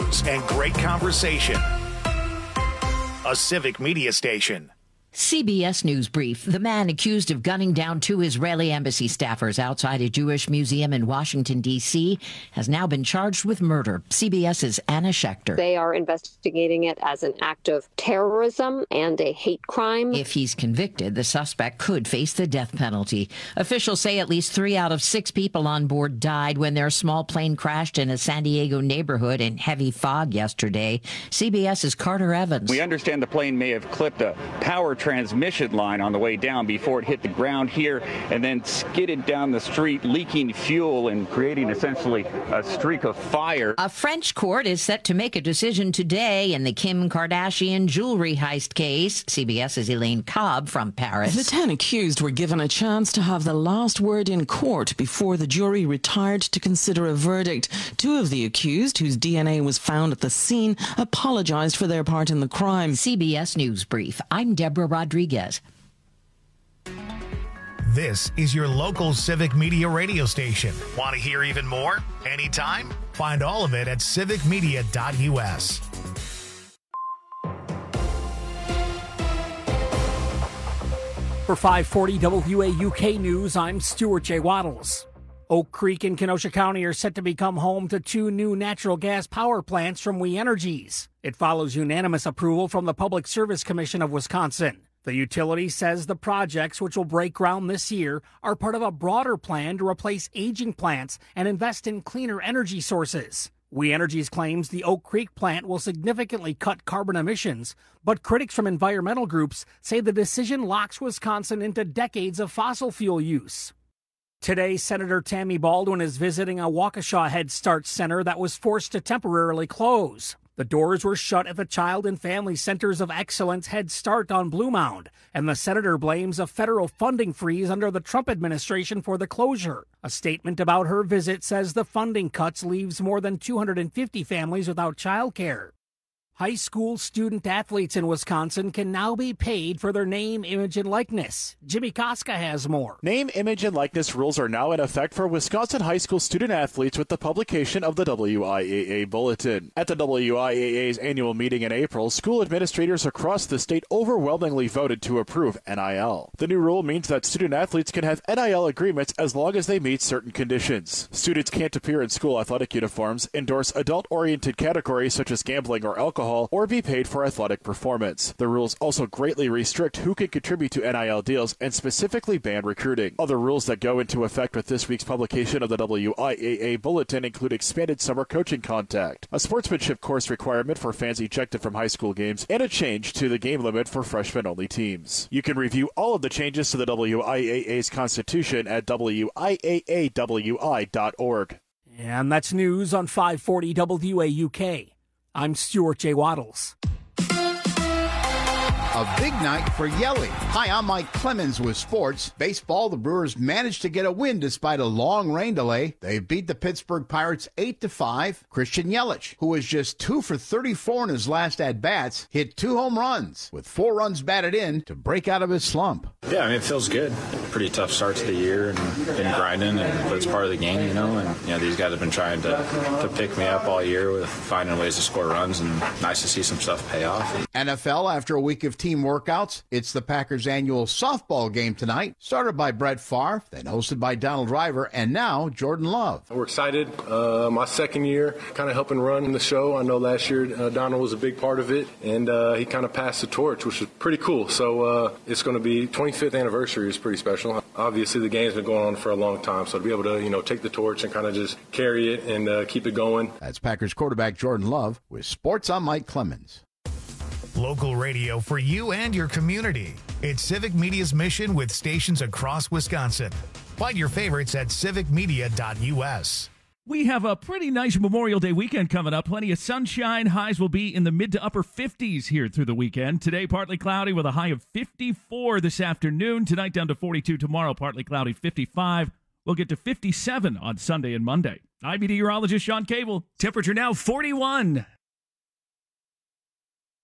news and great conversation. A Civic Media station. CBS News Brief. The man accused of gunning down 2 Israeli embassy staffers outside a Jewish museum in Washington, D.C. has now been charged with murder. CBS's Anna Schechter. They are investigating it as an act of terrorism and a hate crime. If he's convicted, the suspect could face the death penalty. Officials say at least 3 out of 6 people on board died when their small plane crashed in a San Diego neighborhood in heavy fog yesterday. CBS's Carter Evans. We understand the plane may have clipped a power transmission line on the way down before it hit the ground here and then skidded down the street, leaking fuel and creating essentially a streak of fire. A French court is set to make a decision today in the Kim Kardashian jewelry heist case. CBS's Elaine Cobb from Paris. The 10 accused were given a chance to have the last word in court before the jury retired to consider a verdict. 2 of the accused, whose DNA was found at the scene, apologized for their part in the crime. CBS News Brief. I'm Deborah Rodriguez. This is your local Civic Media radio station. Want to hear even more? Anytime? Find all of it at civicmedia.us. For 540 WAUK News, I'm Stuart J. Waddles. Oak Creek and Kenosha County are set to become home to 2 new natural gas power plants from We Energies. It follows unanimous approval from the Public Service Commission of Wisconsin. The utility says the projects, which will break ground this year, are part of a broader plan to replace aging plants and invest in cleaner energy sources. We Energies claims the Oak Creek plant will significantly cut carbon emissions, but critics from environmental groups say the decision locks Wisconsin into decades of fossil fuel use. Today, Senator Tammy Baldwin is visiting a Waukesha Head Start Center that was forced to temporarily close. The doors were shut at the Child and Family Centers of Excellence Head Start on Blue Mound, and the senator blames a federal funding freeze under the Trump administration for the closure. A statement about her visit says the funding cuts leaves more than 250 families without child care. High school student athletes in Wisconsin can now be paid for their name, image, and likeness. Jimmy Koska has more. Name, image, and likeness rules are now in effect for Wisconsin high school student athletes with the publication of the WIAA Bulletin. At the WIAA's annual meeting in April, school administrators across the state overwhelmingly voted to approve NIL. The new rule means that student athletes can have NIL agreements as long as they meet certain conditions. Students can't appear in school athletic uniforms, endorse adult-oriented categories such as gambling or alcohol, or be paid for athletic performance. The rules also greatly restrict who can contribute to NIL deals and specifically ban recruiting. Other rules that go into effect with this week's publication of the WIAA Bulletin include expanded summer coaching contact, a sportsmanship course requirement for fans ejected from high school games, and a change to the game limit for freshman-only teams. You can review all of the changes to the WIAA's constitution at WIAAWI.org. And that's news on 540 WAUK. I'm Stuart J. Waddles. A big night for Yelly. Hi, I'm Mike Clemens with sports. Baseball, the Brewers managed to get a win despite a long rain delay. They beat the Pittsburgh Pirates 8-5. Christian Yelich, who was just 2 for 34 in his last at-bats, hit 2 home runs with 4 runs batted in to break out of his slump. Yeah, I mean, it feels good. Pretty tough start to the year and been grinding, but it's part of the game, you know. And these guys have been trying to pick me up all year with finding ways to score runs, and nice to see some stuff pay off. NFL, after a week of team workouts, it's the Packers' annual softball game tonight, started by Brett Favre, then hosted by Donald Driver, and now Jordan Love. We're excited. My second year kind of helping run the show. I know last year Donald was a big part of it, and he kind of passed the torch, which was pretty cool. So it's going to be 25th anniversary is pretty special. Obviously, the game's been going on for a long time, so to be able to take the torch and kind of just carry it and keep it going. That's Packers quarterback Jordan Love with sports. I'm Mike Clemens. Local radio for you and your community. It's Civic Media's mission with stations across Wisconsin. Find your favorites at civicmedia.us. We have a pretty nice Memorial Day weekend coming up. Plenty of sunshine. Highs will be in the mid to upper 50s here through the weekend. Today, partly cloudy with a high of 54 this afternoon. Tonight, down to 42. Tomorrow, partly cloudy, 55. We'll get to 57 on Sunday and Monday. I'm meteorologist Sean Cable. Temperature now 41.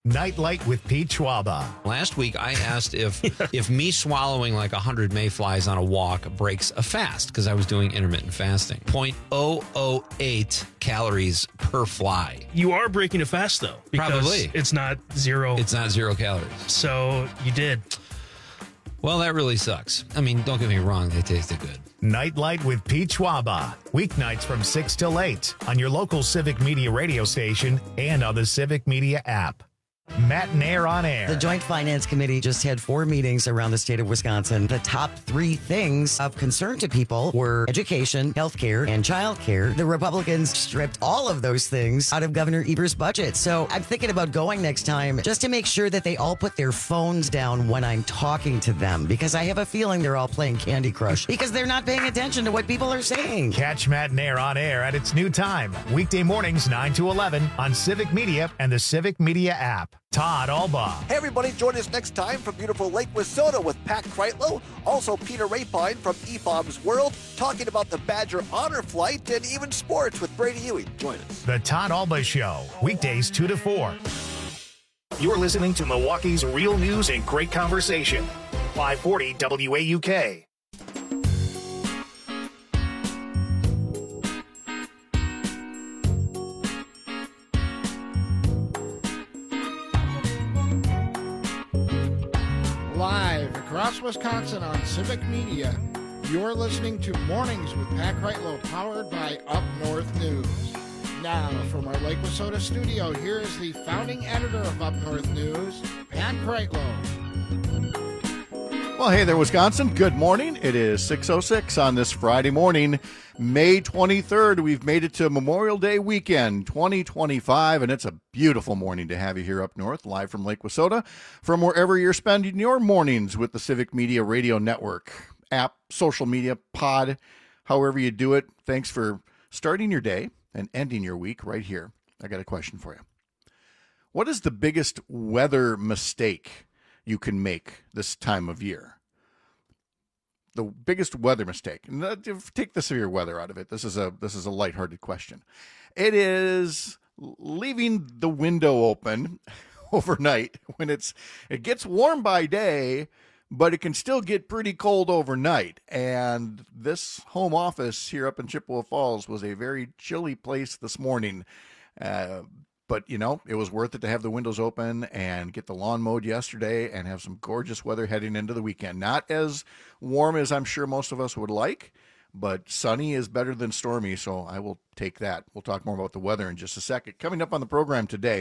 Nightlight with Pete Schwaba. Last week, I asked if me swallowing like 100 mayflies on a walk breaks a fast, because I was doing intermittent fasting. 0.008 calories per fly. You are breaking a fast, though. Because Probably. it's not zero. It's not 0 calories. So you did. Well, that really sucks. I mean, don't get me wrong, they tasted good. Nightlight with Pete Schwaba. Weeknights from 6 till 8 on your local Civic Media radio station and on the Civic Media app. Matt and Air on Air. The Joint Finance Committee just had 4 meetings around the state of Wisconsin. The top 3 things of concern to people were education, healthcare, and childcare. The Republicans stripped all of those things out of Governor Evers' budget. So I'm thinking about going next time just to make sure that they all put their phones down when I'm talking to them, because I have a feeling they're all playing Candy Crush because they're not paying attention to what people are saying. Catch Matt and Air on Air at its new time. Weekday mornings 9 to 11 on Civic Media and the Civic Media app. Todd Alba. Hey everybody, join us next time from beautiful Lake Wissota with Pat Kreitlow, also Peter Rapine from EBOB's World, talking about the Badger Honor Flight and even sports with Brady Ewing. Join us. The Todd Alba Show, weekdays 2 to 4. You're listening to Milwaukee's real news and great conversation. 540 WAUK. Live across Wisconsin on Civic Media, you're listening to Mornings with Pat Kreitlow, powered by Up North News. Now, from our Lake Wissota studio, here is the founding editor of Up North News, Pat Kreitlow. Well, hey there, Wisconsin. Good morning. It is 6:06 on this Friday morning, May 23rd. We've made it to Memorial Day weekend 2025, and it's a beautiful morning to have you here up north, live from Lake Wissota, from wherever you're spending your mornings with the Civic Media Radio Network, app, social media, pod, however you do it. Thanks for starting your day and ending your week right here. I got a question for you. What is the biggest weather mistake you can make this time of year? The biggest weather mistake. Take the severe weather out of it. This is a lighthearted question. It is leaving the window open overnight when it gets warm by day, but it can still get pretty cold overnight. And this home office here up in Chippewa Falls was a very chilly place this morning. But, you know, it was worth it to have the windows open and get the lawn mowed yesterday and have some gorgeous weather heading into the weekend. Not as warm as I'm sure most of us would like, but sunny is better than stormy, so I will take that. We'll talk more about the weather in just a second. Coming up on the program today,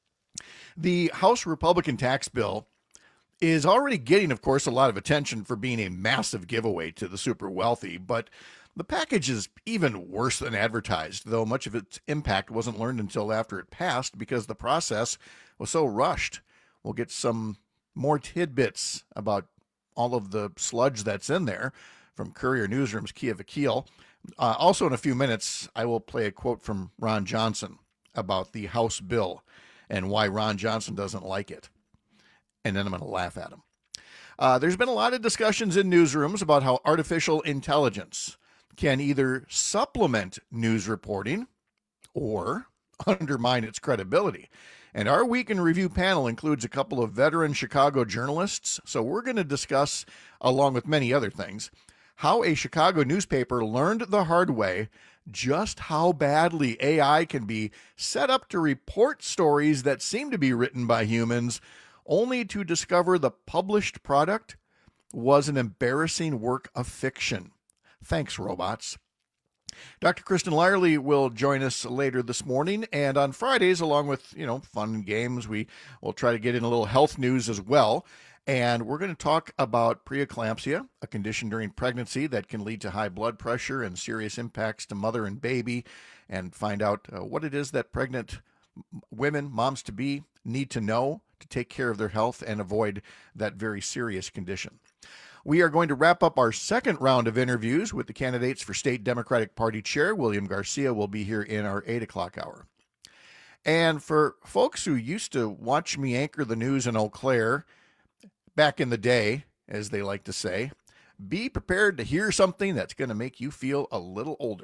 the House Republican tax bill is already getting, of course, a lot of attention for being a massive giveaway to the super wealthy, but the package is even worse than advertised, though much of its impact wasn't learned until after it passed because the process was so rushed. We'll get some more tidbits about all of the sludge that's in there from Courier Newsroom's Kia Vakil. Also, in a few minutes, I will play a quote from Ron Johnson about the House bill and why Ron Johnson doesn't like it. And then I'm going to laugh at him. There's been a lot of discussions in newsrooms about how artificial intelligence can either supplement news reporting or undermine its credibility. And our Week in Review panel includes a couple of veteran Chicago journalists, so we're going to discuss, along with many other things, how a Chicago newspaper learned the hard way just how badly AI can be set up to report stories that seem to be written by humans, only to discover the published product was an embarrassing work of fiction. Thanks, robots. Dr. Kristen Lyerly will join us later this morning, and on Fridays, along with, fun and games, we will try to get in a little health news as well. And we're going to talk about preeclampsia, a condition during pregnancy that can lead to high blood pressure and serious impacts to mother and baby, and find out what it is that pregnant women, moms-to-be, need to know to take care of their health and avoid that very serious condition. We are going to wrap up our second round of interviews with the candidates for State Democratic Party Chair. William Garcia will be here in our 8 o'clock hour. And for folks who used to watch me anchor the news in Eau Claire back in the day, as they like to say, be prepared to hear something that's going to make you feel a little older.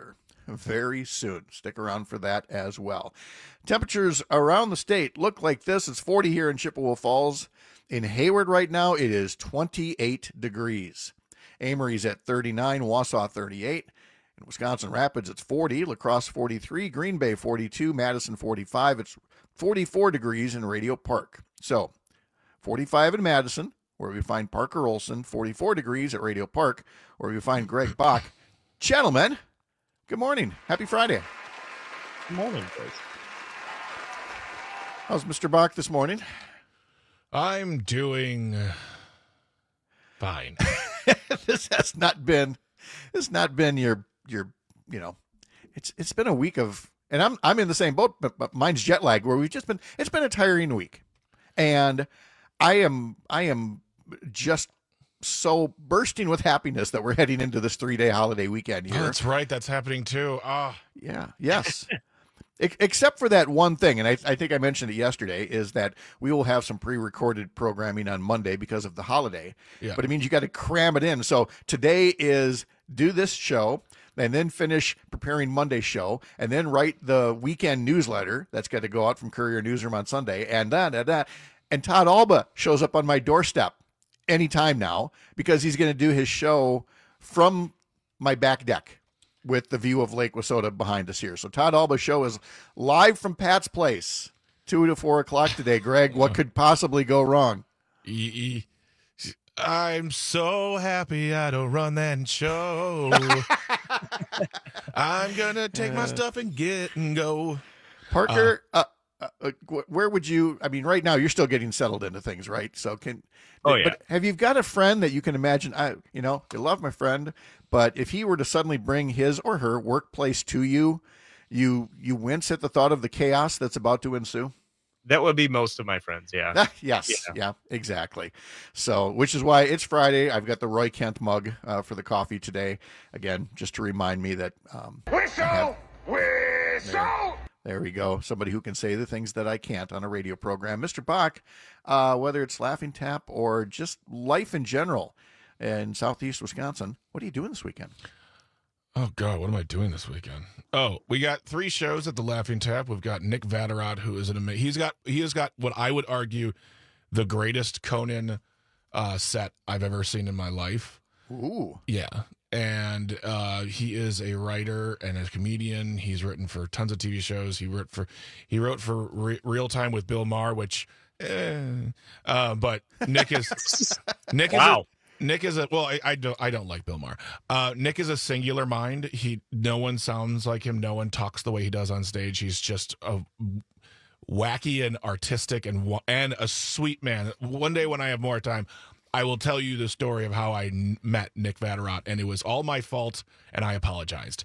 very soon. Stick around for that as well. Temperatures around the state look like this. It's 40 here in Chippewa Falls. In Hayward right now, it is 28 degrees. Amory's at 39, Wausau 38. In Wisconsin Rapids, it's 40. La Crosse 43. Green Bay 42. Madison 45. It's 44 degrees in Radio Park. So 45 in Madison, where we find Parker Olson. 44 degrees at Radio Park, where we find Greg Bach. Gentlemen, good morning. Happy Friday. Good morning, guys. How's Mr. Bach this morning? I'm doing fine. This has not been your it's been a week of, and I'm in the same boat, but mine's jet lag, where it's been a tiring week. And I am just so bursting with happiness that we're heading into this 3-day holiday weekend here. Oh, that's right. That's happening too. Yeah. Yes. Except for that one thing, and I think I mentioned it yesterday, is that we will have some pre-recorded programming on Monday because of the holiday. Yeah. But it means you got to cram it in. So today is do this show, and then finish preparing Monday's show, and then write the weekend newsletter that's got to go out from Courier Newsroom on Sunday, and that. And Todd Alba shows up on my doorstep anytime now because he's going to do his show from my back deck with the view of Lake Wissota behind us here. So Todd Alba's show is live from Pat's Place, 2 to 4 o'clock today. Greg, what could possibly go wrong? I'm so happy I don't run that show. I'm going to take my stuff and get and go. Parker, where would you, I mean, right now you're still getting settled into things, right? So but have you got a friend that you can imagine, I love my friend, but if he were to suddenly bring his or her workplace to you, you wince at the thought of the chaos that's about to ensue? That would be most of my friends, yeah. Yes, yeah, exactly. So, which is why it's Friday. I've got the Roy Kent mug for the coffee today. Again, just to remind me that... Whistle! There we go. Somebody who can say the things that I can't on a radio program. Mr. Bach, whether it's Laughing Tap or just life in general in southeast Wisconsin, what are you doing this weekend? Oh, God, what am I doing this weekend? Oh, we got 3 shows at the Laughing Tap. We've got Nick Vatterott, who is an amazing... He has got what I would argue the greatest Conan set I've ever seen in my life. Ooh. Yeah. And he is a writer and a comedian. He's written for tons of TV shows. He wrote for Real Time with Bill Maher, which, but Nick is wow. Nick is I don't like Bill Maher. Nick is a singular mind. No one sounds like him. No one talks the way he does on stage. He's just a wacky and artistic and a sweet man. One day when I have more time, I will tell you the story of how I met Nick Vatterott, and it was all my fault, and I apologized.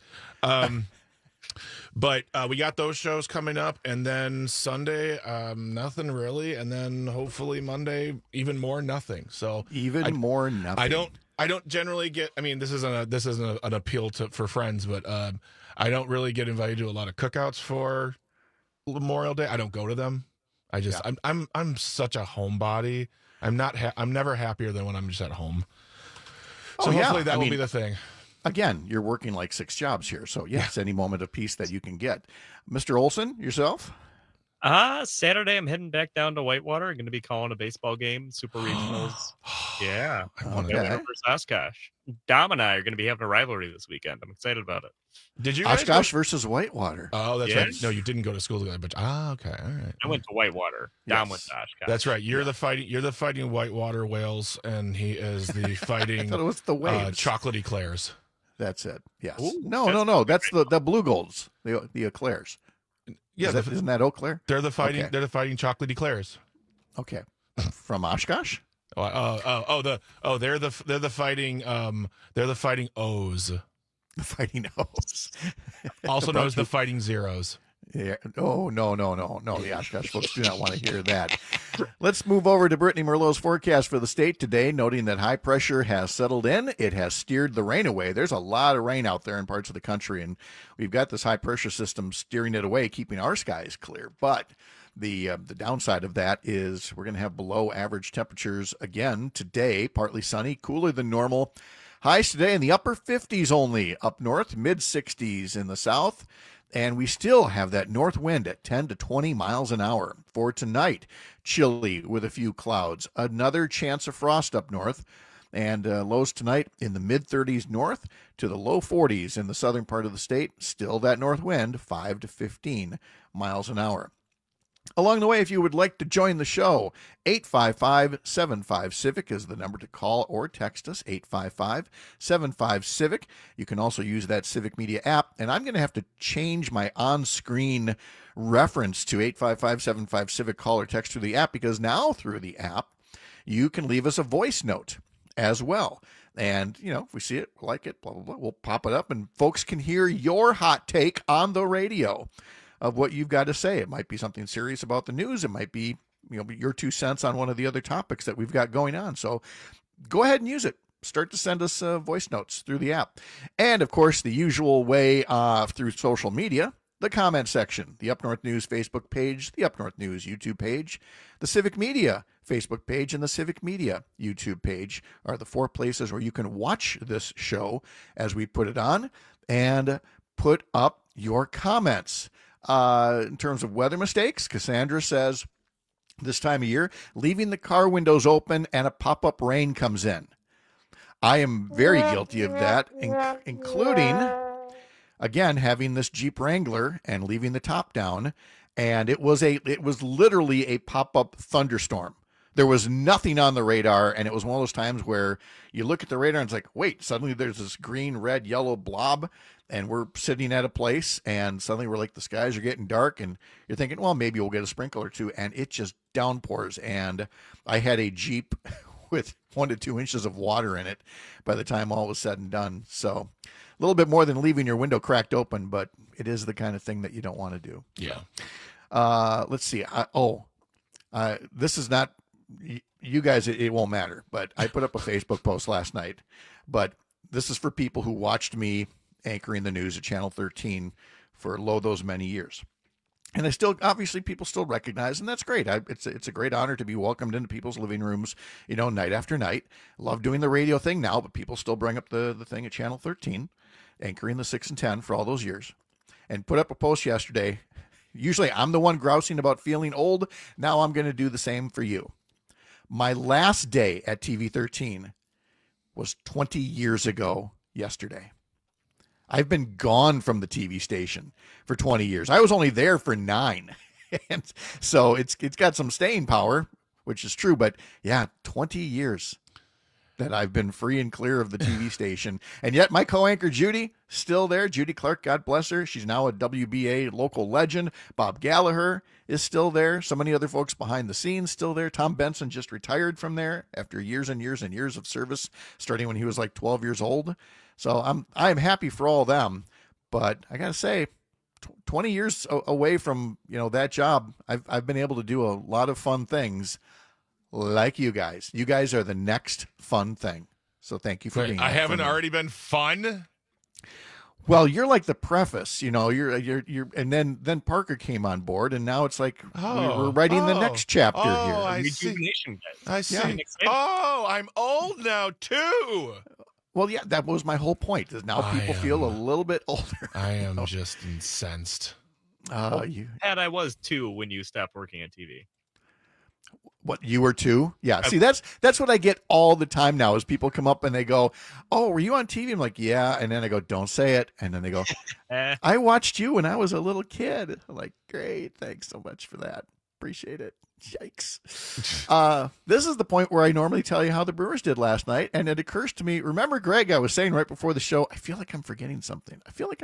But we got those shows coming up, and then Sunday, nothing really, and then hopefully Monday, even more nothing. So more nothing. I don't generally get. I mean, this isn't an appeal for friends, but I don't really get invited to a lot of cookouts for Memorial Day. I don't go to them. I'm such a homebody. I'm never happier than when I'm just at home. So hopefully that will be the thing. Again, you're working like 6 jobs here. So yes, any moment of peace that you can get. Mr. Olson, yourself? Saturday, I'm heading back down to Whitewater. I'm going to be calling a baseball game, Super Regionals. Yeah. For Oshkosh. Dom and I are going to be having a rivalry this weekend. I'm excited about it. Did you Oshkosh versus Whitewater? Oh, that's right. No, you didn't go to school together, but okay, all right. I went to Whitewater. Dom went to Oshkosh. That's right. You're the fighting Whitewater Whales, and he is the fighting I thought it was the Waves. Chocolate Eclairs. That's it. Yes. Ooh, no. That's the Blue Golds, the Eclairs. Yeah, isn't that Eau Claire? They're the fighting. Okay. They're the fighting Chocolate Eclairs. Okay, from Oshkosh. They're the fighting. They're the fighting O's. The fighting O's, also known as the fighting Zeros. Yeah. Oh no! The Oshkosh folks do not want to hear that. Let's move over to Brittany Merlot's forecast for the state today, noting that high pressure has settled in. It has steered the rain away. There's a lot of rain out there in parts of the country, and we've got this high pressure system steering it away, keeping our skies clear. But the downside of that is we're going to have below average temperatures again today. Partly sunny, cooler than normal. Highs today in the upper 50s only. Up north, mid 60s in the south. And we still have that north wind at 10 to 20 miles an hour. For tonight, chilly with a few clouds. Another chance of frost up north. And lows tonight in the mid-30s north to the low 40s in the southern part of the state. Still that north wind, 5 to 15 miles an hour. Along the way, if you would like to join the show, 855-75-CIVIC is the number to call or text us, 855-75-CIVIC. You can also use that Civic Media app, and I'm going to have to change my on-screen reference to 855-75-CIVIC call or text through the app, because now through the app, you can leave us a voice note as well. And, if we see it, like it, blah, blah, blah, we'll pop it up, and folks can hear your hot take on the radio of what you've got to say. It might be something serious about the news. It might be, your 2 cents on one of the other topics that we've got going on. So go ahead and use it. Start to send us voice notes through the app. And, of course, the usual way through social media, the comment section, the Up North News Facebook page, the Up North News YouTube page, the Civic Media Facebook page, and the Civic Media YouTube page are the 4 places where you can watch this show as we put it on and put up your comments. In terms of weather mistakes, Cassandra says this time of year, leaving the car windows open and a pop-up rain comes in. I am very guilty of that, including, again, having this Jeep Wrangler and leaving the top down, and it was literally a pop-up thunderstorm. There was nothing on the radar, and it was one of those times where you look at the radar and it's like, wait, suddenly there's this green, red, yellow blob, and we're sitting at a place, and suddenly we're like, the skies are getting dark, and you're thinking, well, maybe we'll get a sprinkle or two, and it just downpours. And I had a Jeep with 1 to 2 inches of water in it by the time all was said and done. So a little bit more than leaving your window cracked open, but it is the kind of thing that you don't want to do. Yeah. Let's see. This is not, you guys, it won't matter, but I put up a Facebook post last night, but this is for people who watched me anchoring the news at Channel 13 for those many years. And obviously people still recognize, and that's great. It's a great honor to be welcomed into people's living rooms, night after night. Love doing the radio thing now, but people still bring up the thing at Channel 13, anchoring the 6 and 10 for all those years. And put up a post yesterday. Usually I'm the one grousing about feeling old. Now I'm going to do the same for you. My last day at TV 13 was 20 years ago yesterday. I've been gone from the TV station for 20 years. I was only there for 9. And so it's got some staying power, which is true. But yeah, 20 years that I've been free and clear of the TV station. And yet my co-anchor, Judy, still there. Judy Clark, God bless her. She's now a WBA local legend. Bob Gallagher is still there. So many other folks behind the scenes still there. Tom Benson just retired from there after years and years and years of service, starting when he was like 12 years old. So I'm happy for all of them. But I got to say, 20 years away from, that job, I've been able to do a lot of fun things. Like you guys. You guys are the next fun thing. So thank you for being here. I haven't already been fun? Well, you're like the preface, you're and then Parker came on board, and now it's like we're writing the next chapter here. I see. Yeah. Oh, I'm old now too. Well, yeah, that was my whole point, is now people feel a little bit older. I am just incensed. And I was 2 when you stopped working on TV. What, you were 2? Yeah. See, that's what I get all the time now, is people come up and they go, "Oh, were you on TV?" I'm like, "Yeah." And then I go, "Don't say it." And then they go, "I watched you when I was a little kid." I'm like, "Great. Thanks so much for that. Appreciate it." Yikes. This is the point where I normally tell you how the Brewers did last night. And it occurs to me, remember, Greg, I was saying right before the show, I feel like I'm forgetting something.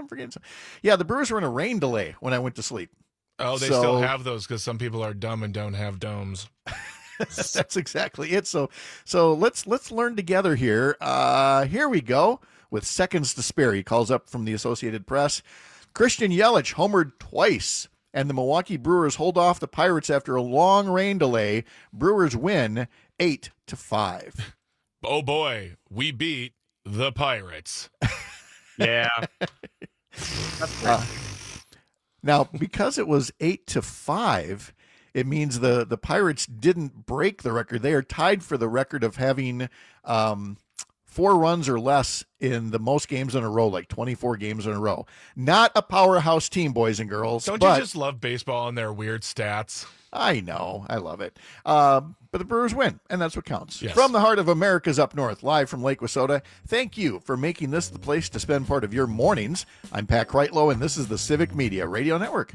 Yeah, the Brewers were in a rain delay when I went to sleep. Oh, they still have those because some people are dumb and don't have domes. That's exactly it. So let's learn together here. Here we go with seconds to spare. He calls up from the Associated Press. Christian Yelich homered twice, and the Milwaukee Brewers hold off the Pirates after a long rain delay. Brewers win 8-5. Oh boy, we beat the Pirates. Yeah. Now, because it was 8-5, it means the Pirates didn't break the record. They are tied for the record of having 4 runs or less in the most games in a row, like 24 games in a row. Not a powerhouse team, boys and girls. Don't you just love baseball and their weird stats? I know. I love it. But the Brewers win, and that's what counts. Yes. From the heart of America's Up North, live from Lake Wissota, thank you for making this the place to spend part of your mornings. I'm Pat Kreitlow, and this is the Civic Media Radio Network.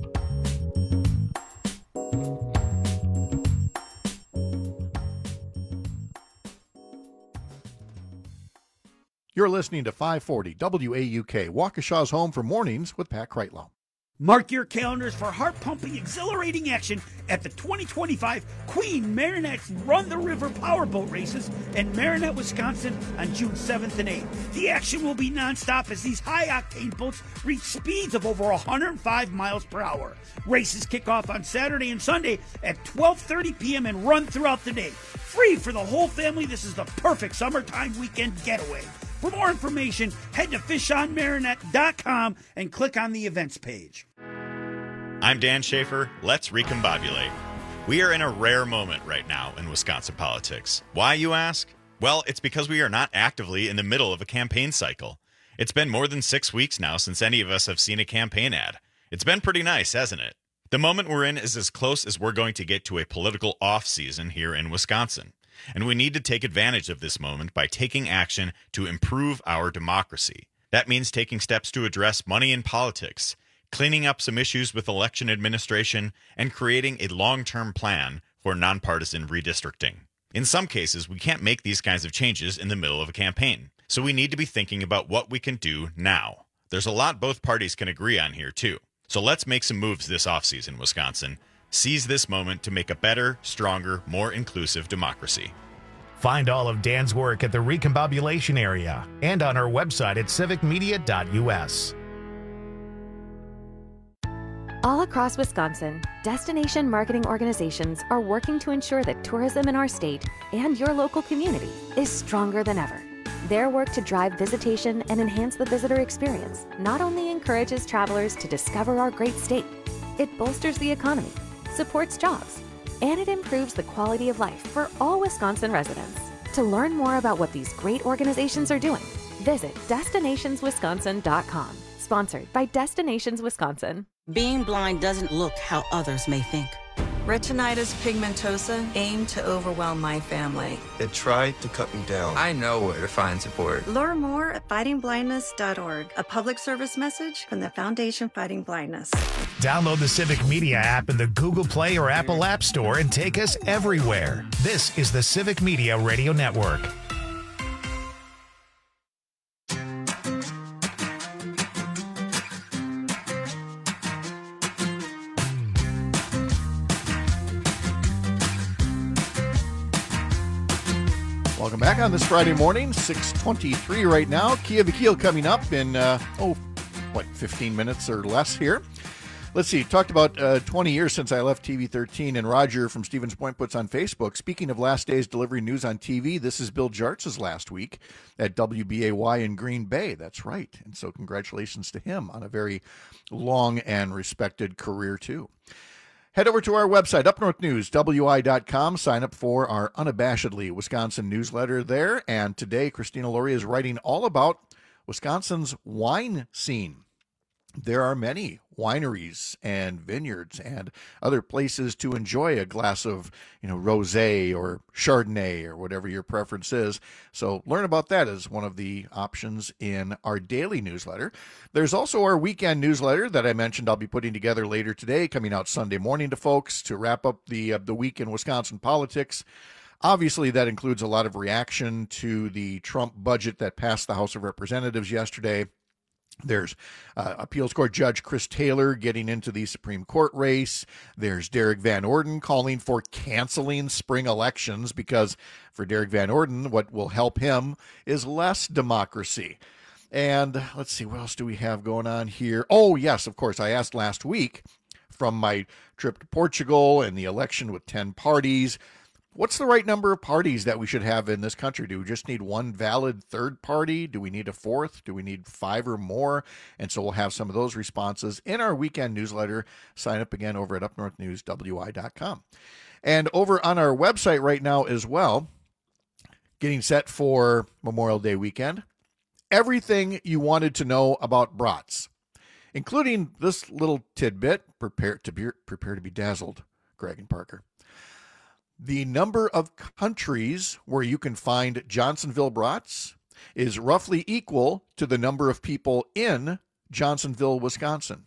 You're listening to 540 WAUK, Waukesha's home for mornings with Pat Kreitlow. Mark your calendars for heart-pumping, exhilarating action at the 2025 Queen Marinette's Run the River Powerboat Races in Marinette, Wisconsin on June 7th and 8th. The action will be nonstop as these high-octane boats reach speeds of over 105 miles per hour. Races kick off on Saturday and Sunday at 12:30 p.m. and run throughout the day. Free for the whole family, this is the perfect summertime weekend getaway. For more information, head to fishonmarinette.com and click on the events page. I'm Dan Schaefer. Let's recombobulate. We are in a rare moment right now in Wisconsin politics. Why, you ask? Well, it's because we are not actively in the middle of a campaign cycle. It's been more than 6 weeks now since any of us have seen a campaign ad. It's been pretty nice, hasn't it? The moment we're in is as close as we're going to get to a political off-season here in Wisconsin. And we need to take advantage of this moment by taking action to improve our democracy. That means taking steps to address money in politics, cleaning up some issues with election administration, and creating a long-term plan for nonpartisan redistricting. In some cases, we can't make these kinds of changes in the middle of a campaign, so we need to be thinking about what we can do now. There's a lot both parties can agree on here, too. So let's make some moves this offseason, Wisconsin. Seize this moment to make a better, stronger, more inclusive democracy. Find all of Dan's work at the Recombobulation area and on our website at civicmedia.us. All across Wisconsin, destination marketing organizations are working to ensure that tourism in our state and your local community is stronger than ever. Their work to drive visitation and enhance the visitor experience not only encourages travelers to discover our great state, it bolsters the economy, supports jobs, and it improves the quality of life for all Wisconsin residents. To learn more about what these great organizations are doing, visit destinationswisconsin.com. Sponsored by Destinations Wisconsin. Being blind doesn't look how others may think. Retinitis pigmentosa aimed to overwhelm my family. It tried to cut me down. I know where to find support. Learn more at fightingblindness.org, a public service message from the Foundation Fighting Blindness. Download the Civic Media app in the Google Play or Apple App Store and take us everywhere. This is the Civic Media Radio Network. Welcome back on this Friday morning, 6:23 right now. Kia Vakil coming up in, 15 minutes or less here. Let's see, talked about 20 years since I left TV 13, and Roger from Stevens Point puts on Facebook, speaking of last days delivering news on TV, this is Bill Jartz's last week at WBAY in Green Bay. That's right. And so congratulations to him on a very long and respected career, too. Head over to our website, upnorthnewswi.com. Sign up for our Unabashedly Wisconsin newsletter there. And today, Christina Laurie is writing all about Wisconsin's wine scene. There are many wineries and vineyards and other places to enjoy a glass of, rosé or Chardonnay or whatever your preference is. So learn about that as one of the options in our daily newsletter. There's also our weekend newsletter that I mentioned I'll be putting together later today, coming out Sunday morning to folks to wrap up the week in Wisconsin politics. Obviously, that includes a lot of reaction to the Trump budget that passed the House of Representatives yesterday. There's appeals court judge Chris Taylor getting into the Supreme Court race. There's Derek Van Orden calling for canceling spring elections because for Derek Van Orden, what will help him is less democracy. And let's see, what else do we have going on here? Oh, yes, of course. I asked last week from my trip to Portugal and the election with 10 parties, what's the right number of parties that we should have in this country? Do we just need one valid third party? Do we need a fourth? Do we need 5 or more? And so we'll have some of those responses in our weekend newsletter. Sign up again over at upnorthnewswi.com. And over on our website right now as well, getting set for Memorial Day weekend. Everything you wanted to know about brats, including this little tidbit. Prepare to be dazzled, Greg and Parker. The number of countries where you can find Johnsonville brats is roughly equal to the number of people in Johnsonville, Wisconsin.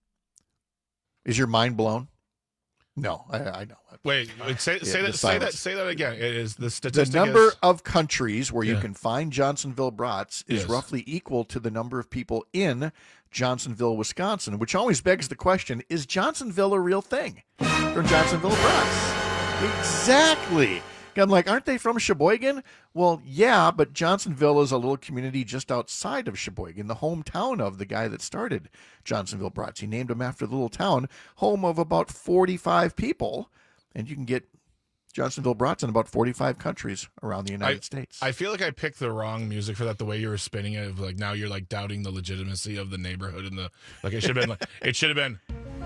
Is your mind blown? No, I know. Wait, say that again. It is the statistic. The number of countries where you can find Johnsonville brats is roughly equal to the number of people in Johnsonville, Wisconsin, which always begs the question, is Johnsonville a real thing? Or Johnsonville brats? Exactly. I'm like, aren't they from Sheboygan? Well, yeah, but Johnsonville is a little community just outside of Sheboygan, the hometown of the guy that started Johnsonville brats. He named them after the little town, home of about 45 people, and you can get Johnsonville brats in about 45 countries around the United States. I feel like I picked the wrong music for that. The way you were spinning it, like now you're like doubting the legitimacy of the neighborhood and it should have been it should have been.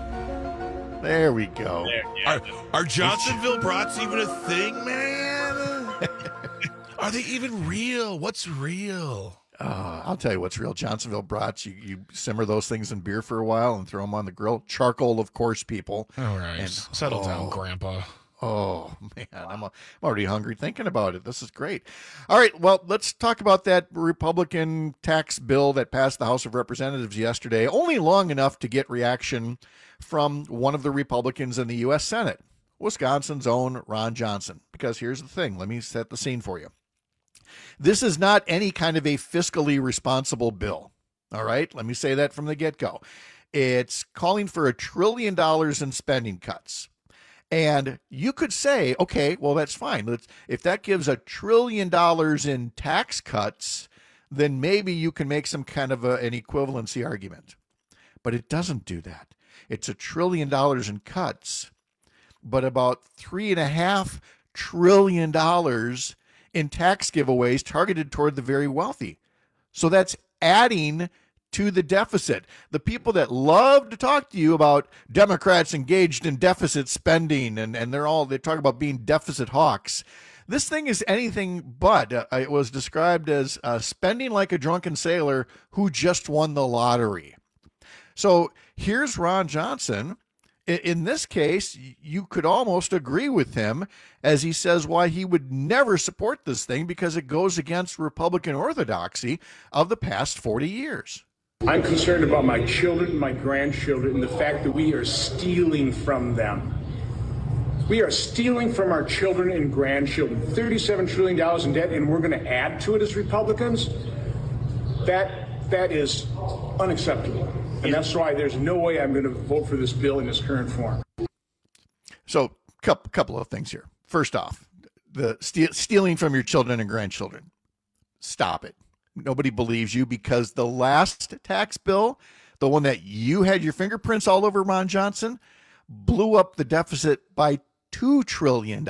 There we go. Are Johnsonville brats even a thing, man? Are they even real? What's real? I'll tell you what's real. Johnsonville brats, you simmer those things in beer for a while and throw them on the grill. Charcoal, of course, people. All right. And, settle down, Grandpa. Oh, man, I'm already hungry thinking about it. This is great. All right, well, let's talk about that Republican tax bill that passed the House of Representatives yesterday, only long enough to get reaction from one of the Republicans in the U.S. Senate, Wisconsin's own Ron Johnson. Because here's the thing. Let me set the scene for you. This is not any kind of a fiscally responsible bill. All right, let me say that from the get-go. It's calling for $1 trillion in spending cuts. And you could say, okay, well, that's fine. If that gives $1 trillion in tax cuts, then maybe you can make some kind of an equivalency argument. But it doesn't do that. It's $1 trillion in cuts, but about $3.5 trillion in tax giveaways targeted toward the very wealthy. So that's adding to the deficit. The people that love to talk to you about Democrats engaged in deficit spending, and they talk about being deficit hawks. This thing is anything but. It was described as spending like a drunken sailor who just won the lottery. So here's Ron Johnson. In this case, you could almost agree with him as he says why he would never support this thing because it goes against Republican orthodoxy of the past 40 years. I'm concerned about my children, my grandchildren, and the fact that we are stealing from them. We are stealing from our children and grandchildren. $37 trillion in debt, and we're going to add to it as Republicans? That is unacceptable. And that's why there's no way I'm going to vote for this bill in its current form. So, couple of things here. First off, the stealing from your children and grandchildren. Stop it. Nobody believes you because the last tax bill, the one that you had your fingerprints all over, Ron Johnson, blew up the deficit by $2 trillion.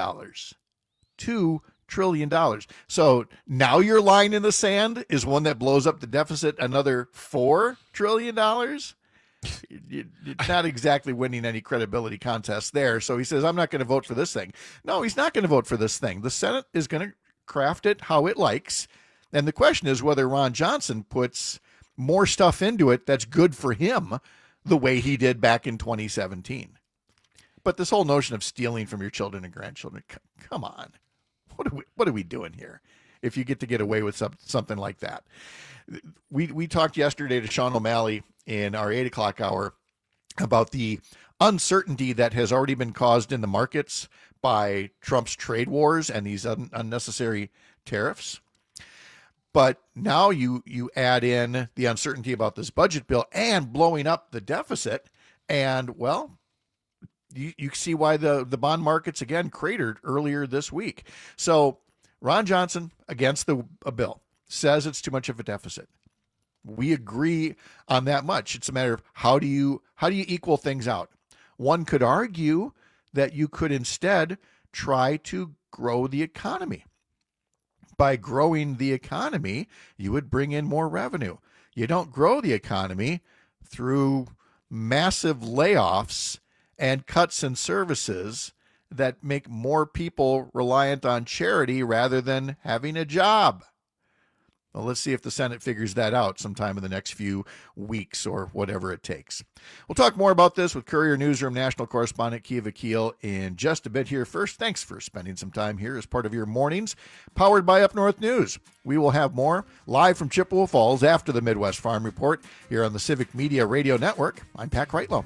$2 trillion. So now your line in the sand is one that blows up the deficit another $4 trillion. You're not exactly winning any credibility contests there. So he says, I'm not going to vote for this thing. No, he's not going to vote for this thing. The Senate is going to craft it how it likes. And the question is whether Ron Johnson puts more stuff into it that's good for him the way he did back in 2017. But this whole notion of stealing from your children and grandchildren, come on. What are we doing here if you get away with something like that? We talked yesterday to Sean O'Malley in our 8 o'clock hour about the uncertainty that has already been caused in the markets by Trump's trade wars and these unnecessary tariffs. But now you add in the uncertainty about this budget bill and blowing up the deficit. And, well, you see why the bond markets, again, cratered earlier this week. So Ron Johnson, against a bill, says it's too much of a deficit. We agree on that much. It's a matter of how do you equal things out? One could argue that you could instead try to grow the economy. By growing the economy, you would bring in more revenue. You don't grow the economy through massive layoffs and cuts in services that make more people reliant on charity rather than having a job. Well, let's see if the Senate figures that out sometime in the next few weeks or whatever it takes. We'll talk more about this with Courier Newsroom national correspondent Kiva Keel in just a bit here. First, thanks for spending some time here as part of your mornings, powered by Up North News. We will have more live from Chippewa Falls after the Midwest Farm Report here on the Civic Media Radio Network. I'm Pat Kreitlow.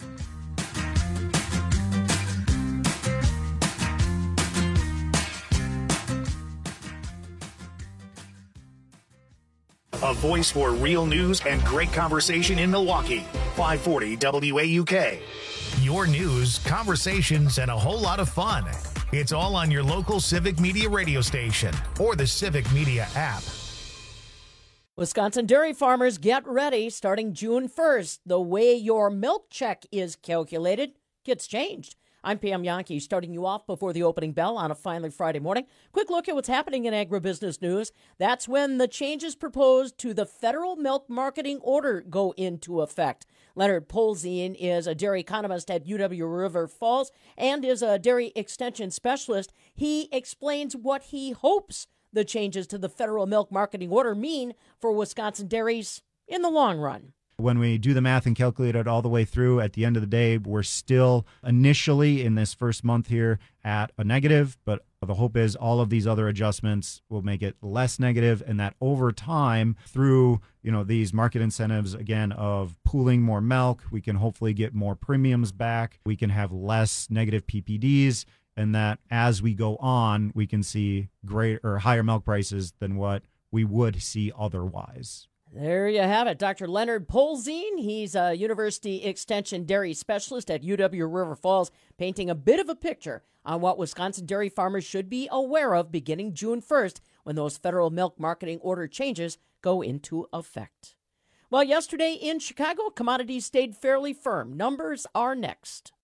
A voice for real news and great conversation in Milwaukee. 540 WAUK. Your news, conversations, and a whole lot of fun. It's all on your local Civic Media radio station or the Civic Media app. Wisconsin dairy farmers, get ready. Starting June 1st, the way your milk check is calculated gets changed. I'm Pam Yankee, starting you off before the opening bell on a finally Friday morning. Quick look at what's happening in agribusiness news. That's when the changes proposed to the federal milk marketing order go into effect. Leonard Polzin is a dairy economist at UW River Falls and is a dairy extension specialist. He explains what he hopes the changes to the federal milk marketing order mean for Wisconsin dairies in the long run. When we do the math and calculate it all the way through, at the end of the day, we're still initially in this first month here at a negative, but the hope is all of these other adjustments will make it less negative, and that over time, through these market incentives, again, of pooling more milk, we can hopefully get more premiums back. We can have less negative PPDs, and that as we go on, we can see greater or higher milk prices than what we would see otherwise. There you have it. Dr. Leonard Polzin, he's a University Extension dairy specialist at UW River Falls, painting a bit of a picture on what Wisconsin dairy farmers should be aware of beginning June 1st when those federal milk marketing order changes go into effect. Well, yesterday in Chicago, commodities stayed fairly firm. Numbers are next.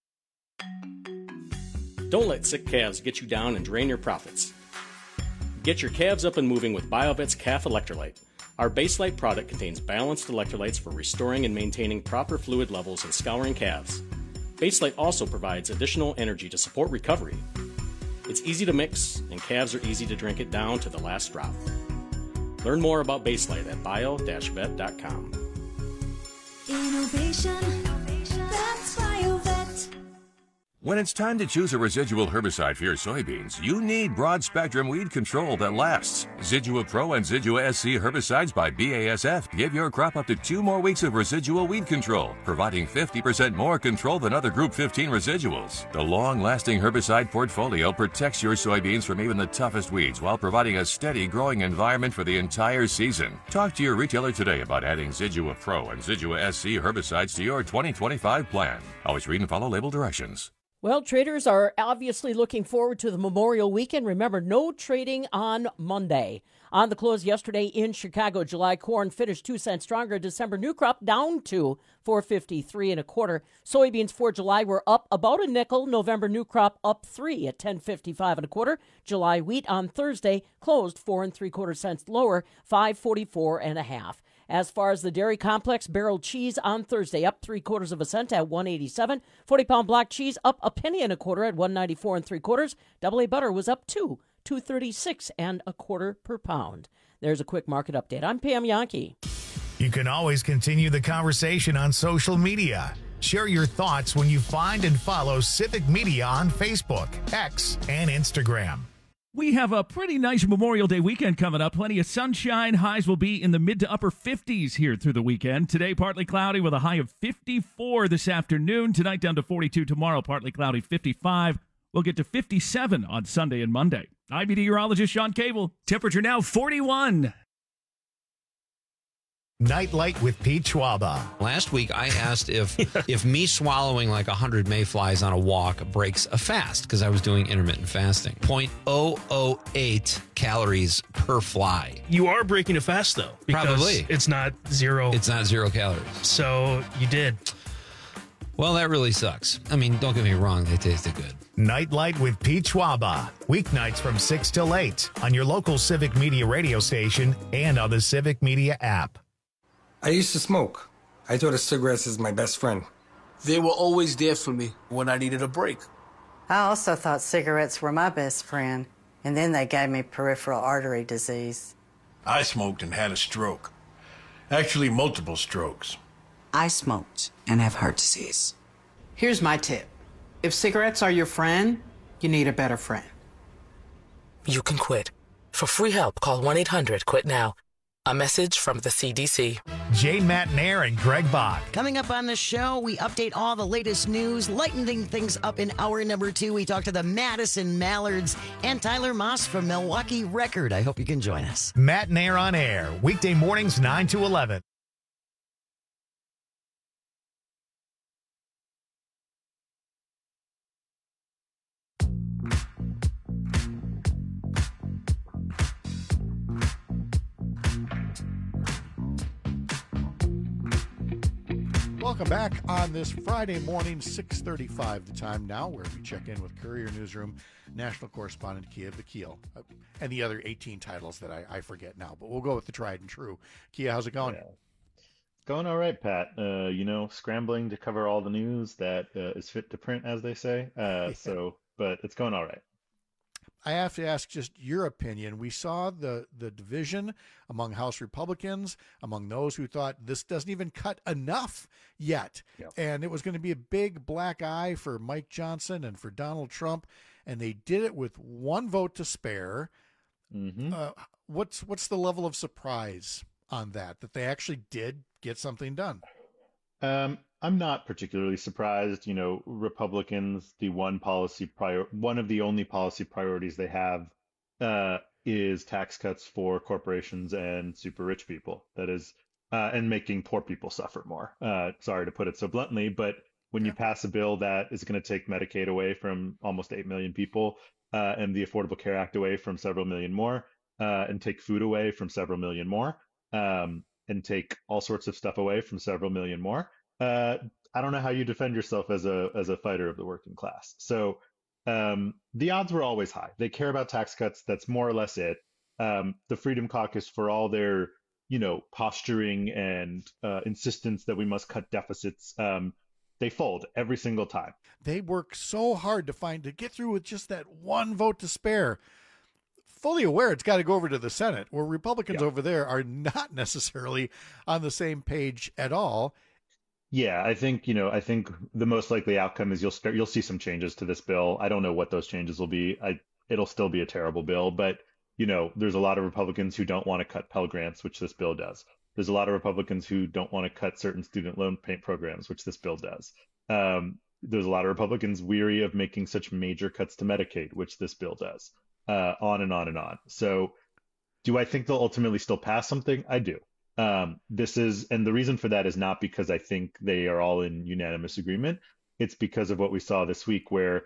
Don't let sick calves get you down and drain your profits. Get your calves up and moving with BioVet's Calf Electrolyte. Our Baselite product contains balanced electrolytes for restoring and maintaining proper fluid levels and scouring calves. Baselite also provides additional energy to support recovery. It's easy to mix, and calves are easy to drink it down to the last drop. Learn more about Baselite at bio-vet.com. Innovation, that's BioVet. When it's time to choose a residual herbicide for your soybeans, you need broad-spectrum weed control that lasts. Zidua Pro and Zidua SC herbicides by BASF give your crop up to 2 more weeks of residual weed control, providing 50% more control than other Group 15 residuals. The long-lasting herbicide portfolio protects your soybeans from even the toughest weeds while providing a steady growing environment for the entire season. Talk to your retailer today about adding Zidua Pro and Zidua SC herbicides to your 2025 plan. Always read and follow label directions. Well, traders are obviously looking forward to the Memorial Weekend. Remember, no trading on Monday. On the close yesterday in Chicago, July corn finished 2 cents stronger. December new crop down to $4.53 1/4. Soybeans for July were up about a nickel. November new crop up 3 at $10.55 1/4. July wheat on Thursday closed 4 3/4 cents lower, $5.44 1/2. As far as the dairy complex, barrel cheese on Thursday up 3/4 cent at $1.87. 40-pound block cheese up a penny and a quarter at $1.94 3/4. Double A butter was up $2.36 1/4 per pound. There's a quick market update. I'm Pam Yankee. You can always continue the conversation on social media. Share your thoughts when you find and follow Civic Media on Facebook, X, and Instagram. We have a pretty nice Memorial Day weekend coming up. Plenty of sunshine. Highs will be in the mid to upper 50s here through the weekend. Today, partly cloudy with a high of 54 this afternoon. Tonight, down to 42. Tomorrow, partly cloudy, 55. We'll get to 57 on Sunday and Monday. I'm meteorologist Sean Cable. Temperature now 41. Nightlight with Pete Schwaba. Last week, I asked if me swallowing like 100 mayflies on a walk breaks a fast, because I was doing intermittent fasting. 0.008 calories per fly. You are breaking a fast, though. Because Probably. It's not zero. It's not 0 calories. So you did. Well, that really sucks. I mean, don't get me wrong. They tasted good. Nightlight with Pete Schwaba. Weeknights from 6 till 8 on your local Civic Media radio station and on the Civic Media app. I used to smoke. I thought of cigarettes as my best friend. They were always there for me when I needed a break. I also thought cigarettes were my best friend, and then they gave me peripheral artery disease. I smoked and had a stroke. Actually, multiple strokes. I smoked and have heart disease. Here's my tip. If cigarettes are your friend, you need a better friend. You can quit. For free help, call 1-800-QUIT-NOW. A message from the CDC. Jay Matnair and Greg Bach. Coming up on the show, we update all the latest news, lightening things up in hour number 2. We talk to the Madison Mallards and Tyler Moss from Milwaukee Record. I hope you can join us. Matnair on air, weekday mornings 9 to 11. Welcome back on this Friday morning, 6:35 the time now, where we check in with Courier Newsroom national correspondent Kia Vakil, and the other 18 titles that I forget now, but we'll go with the tried and true. Kia, how's it going? Yeah. Going all right, Pat. Scrambling to cover all the news that is fit to print, as they say. But it's going all right. I have to ask just your opinion. We saw the division among House Republicans, among those who thought this doesn't even cut enough yet. Yep. And it was going to be a big black eye for Mike Johnson and for Donald Trump. And they did it with one vote to spare. Mm-hmm. What's the level of surprise on that they actually did get something done? I'm not particularly surprised. Republicans, one of the only policy priorities they have is tax cuts for corporations and super rich people. That is, and making poor people suffer more. Sorry to put it so bluntly, but when you pass a bill that is going to take Medicaid away from almost 8 million people, and the Affordable Care Act away from several million more, and take food away from several million more, and take all sorts of stuff away from several million more, I don't know how you defend yourself as a fighter of the working class. So the odds were always high. They care about tax cuts. That's more or less it. The Freedom Caucus, for all their posturing and insistence that we must cut deficits, they fold every single time. They work so hard to get through with just that one vote to spare. Fully aware it's got to go over to the Senate, where Republicans over there are not necessarily on the same page at all. Yeah, I think the most likely outcome is you'll see some changes to this bill. I don't know what those changes will be. It'll still be a terrible bill, but there's a lot of Republicans who don't want to cut Pell Grants, which this bill does. There's a lot of Republicans who don't want to cut certain student loan programs, which this bill does. There's a lot of Republicans weary of making such major cuts to Medicaid, which this bill does. On and on and on. So do I think they'll ultimately still pass something? I do. And the reason for that is not because I think they are all in unanimous agreement. It's because of what we saw this week, where,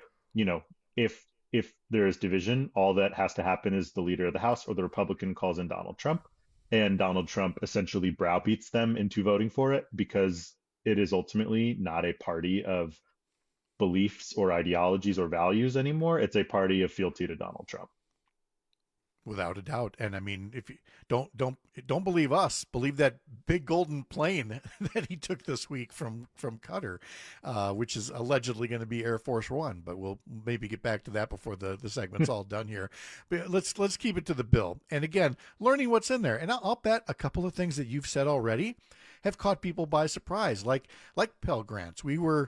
if there is division, all that has to happen is the leader of the House or the Republican calls in Donald Trump, and Donald Trump essentially browbeats them into voting for it, because it is ultimately not a party of beliefs or ideologies or values anymore. It's a party of fealty to Donald Trump. Without a doubt. And I mean, if you don't believe us, believe that big golden plane that he took this week from Qatar, which is allegedly going to be Air Force One, but we'll maybe get back to that before the segment's all done here. But let's keep it to the bill. And again, learning what's in there. And I'll bet a couple of things that you've said already have caught people by surprise, like Pell Grants. We were,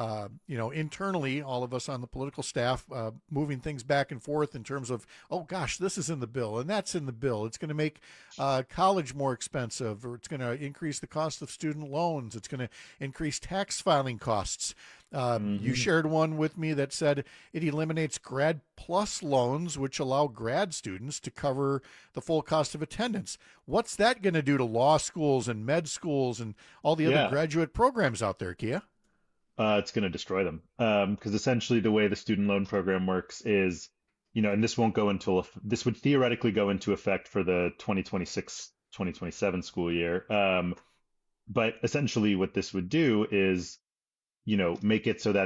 internally, all of us on the political staff, moving things back and forth in terms of, oh gosh, this is in the bill and that's in the bill. It's going to make college more expensive, or it's going to increase the cost of student loans. It's going to increase tax filing costs. You shared one with me that said it eliminates Grad Plus loans, which allow grad students to cover the full cost of attendance. What's that going to do to law schools and med schools and all the other graduate programs out there, Kia? It's going to destroy them, because essentially the way the student loan program works is, and this this would theoretically go into effect for the 2026-2027 school year. But essentially what this would do is, make it so that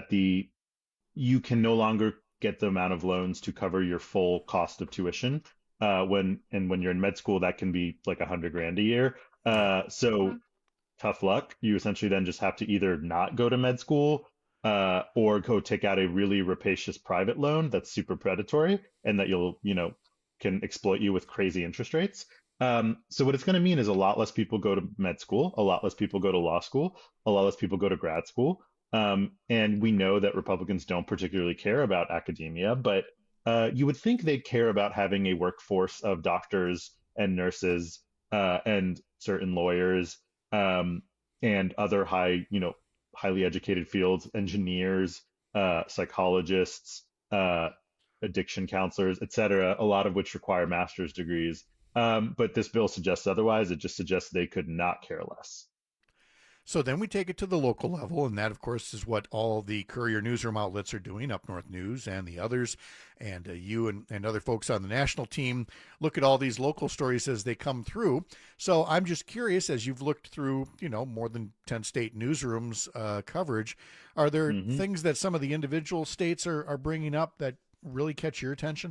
you can no longer get the amount of loans to cover your full cost of tuition. When you're in med school, that can be like $100,000 a year. So tough luck. You essentially then just have to either not go to med school or go take out a really rapacious private loan that's super predatory and that can exploit you with crazy interest rates. So what it's going to mean is a lot less people go to med school, a lot less people go to law school, a lot less people go to grad school. And we know that Republicans don't particularly care about academia, but you would think they'd care about having a workforce of doctors and nurses and certain lawyers and other highly educated fields, engineers, psychologists, addiction counselors, et cetera, a lot of which require master's degrees. But this bill suggests otherwise. It just suggests they could not care less. So then we take it to the local level, and that, of course, is what all the Courier newsroom outlets are doing, Up North News and the others, and you and other folks on the national team look at all these local stories as they come through. So I'm just curious, as you've looked through, more than 10 state newsrooms coverage, are there things that some of the individual states are bringing up that really catch your attention?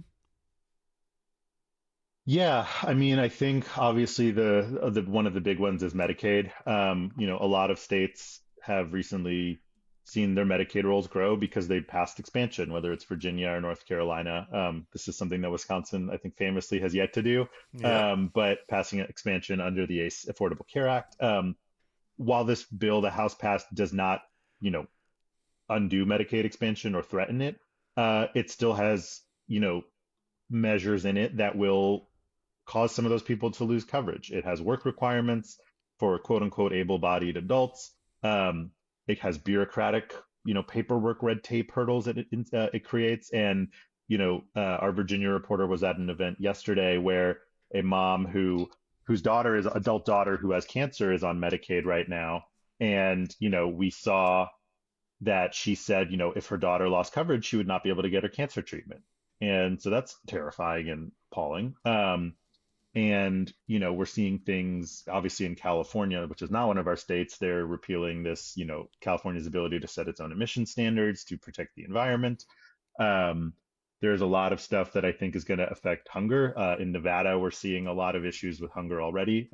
Yeah, I mean, I think obviously the one of the big ones is Medicaid. A lot of states have recently seen their Medicaid rolls grow because they passed expansion, whether it's Virginia or North Carolina. This is something that Wisconsin, I think, famously has yet to do. Yeah. But passing an expansion under the Affordable Care Act, while this bill the House passed does not, undo Medicaid expansion or threaten it, it still has, measures in it that will cause some of those people to lose coverage. It has work requirements for quote unquote able-bodied adults. It has bureaucratic, paperwork, red tape hurdles that it creates. And, our Virginia reporter was at an event yesterday where a mom whose adult daughter who has cancer is on Medicaid right now. And, we saw that she said, if her daughter lost coverage, she would not be able to get her cancer treatment. And so that's terrifying and appalling. And, we're seeing things obviously in California, which is not one of our states. They're repealing this, California's ability to set its own emission standards to protect the environment. There's a lot of stuff that I think is going to affect hunger. In Nevada, we're seeing a lot of issues with hunger already,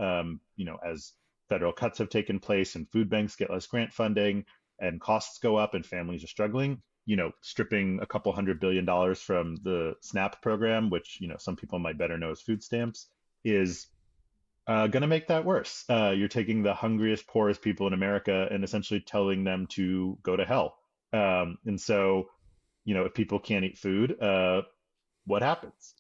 as federal cuts have taken place and food banks get less grant funding and costs go up and families are struggling. Stripping a couple $100 billion from the SNAP program, which, some people might better know as food stamps, is going to make that worse. You're taking the hungriest, poorest people in America and essentially telling them to go to hell. And so, if people can't eat food, what happens?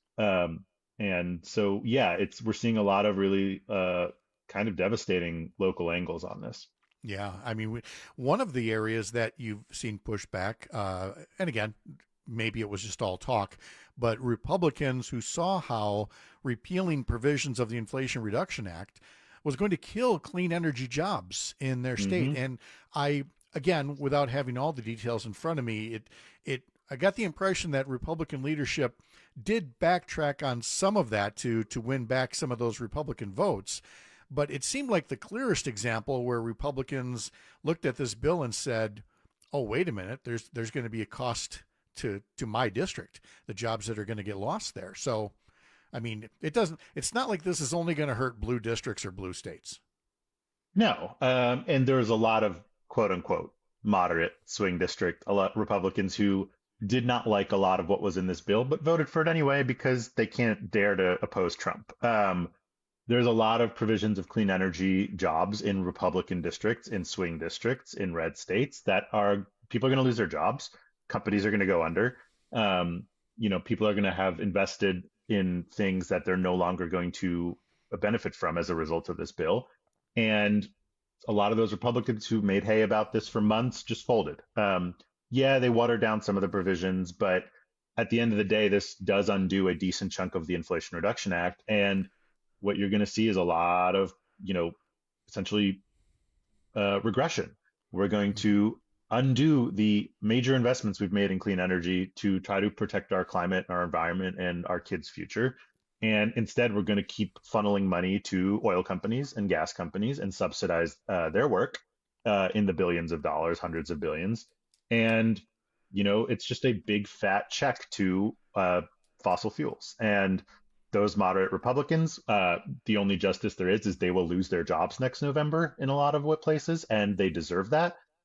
And so, yeah, we're seeing a lot of really kind of devastating local angles on this. Yeah, I mean, one of the areas that you've seen pushback, and again, maybe it was just all talk, but Republicans who saw how repealing provisions of the Inflation Reduction Act was going to kill clean energy jobs in their state. And I, again, without having all the details in front of me, I got the impression that Republican leadership did backtrack on some of that to win back some of those Republican votes. But it seemed like the clearest example where Republicans looked at this bill and said, oh, wait a minute, there's going to be a cost to my district, the jobs that are going to get lost there. So, I mean, it's not like this is only going to hurt blue districts or blue states. No. And there's a lot of quote unquote moderate swing district Republicans who did not like a lot of what was in this bill, but voted for it anyway because they can't dare to oppose Trump. There's a lot of provisions of clean energy jobs in Republican districts, in swing districts, in red states that people are going to lose their jobs. Companies are going to go under. People are going to have invested in things that they're no longer going to benefit from as a result of this bill. And a lot of those Republicans who made hay about this for months just folded. Yeah, they watered down some of the provisions, but at the end of the day, this does undo a decent chunk of the Inflation Reduction Act. And what you're going to see is a lot of, essentially regression. We're going to undo the major investments we've made in clean energy to try to protect our climate, our environment, and our kids' future. And instead, we're going to keep funneling money to oil companies and gas companies and subsidize their work in the billions of dollars, hundreds of billions. And, it's just a big fat check to fossil fuels. And those moderate Republicans, the only justice there is they will lose their jobs next November in a lot of places, and they deserve that.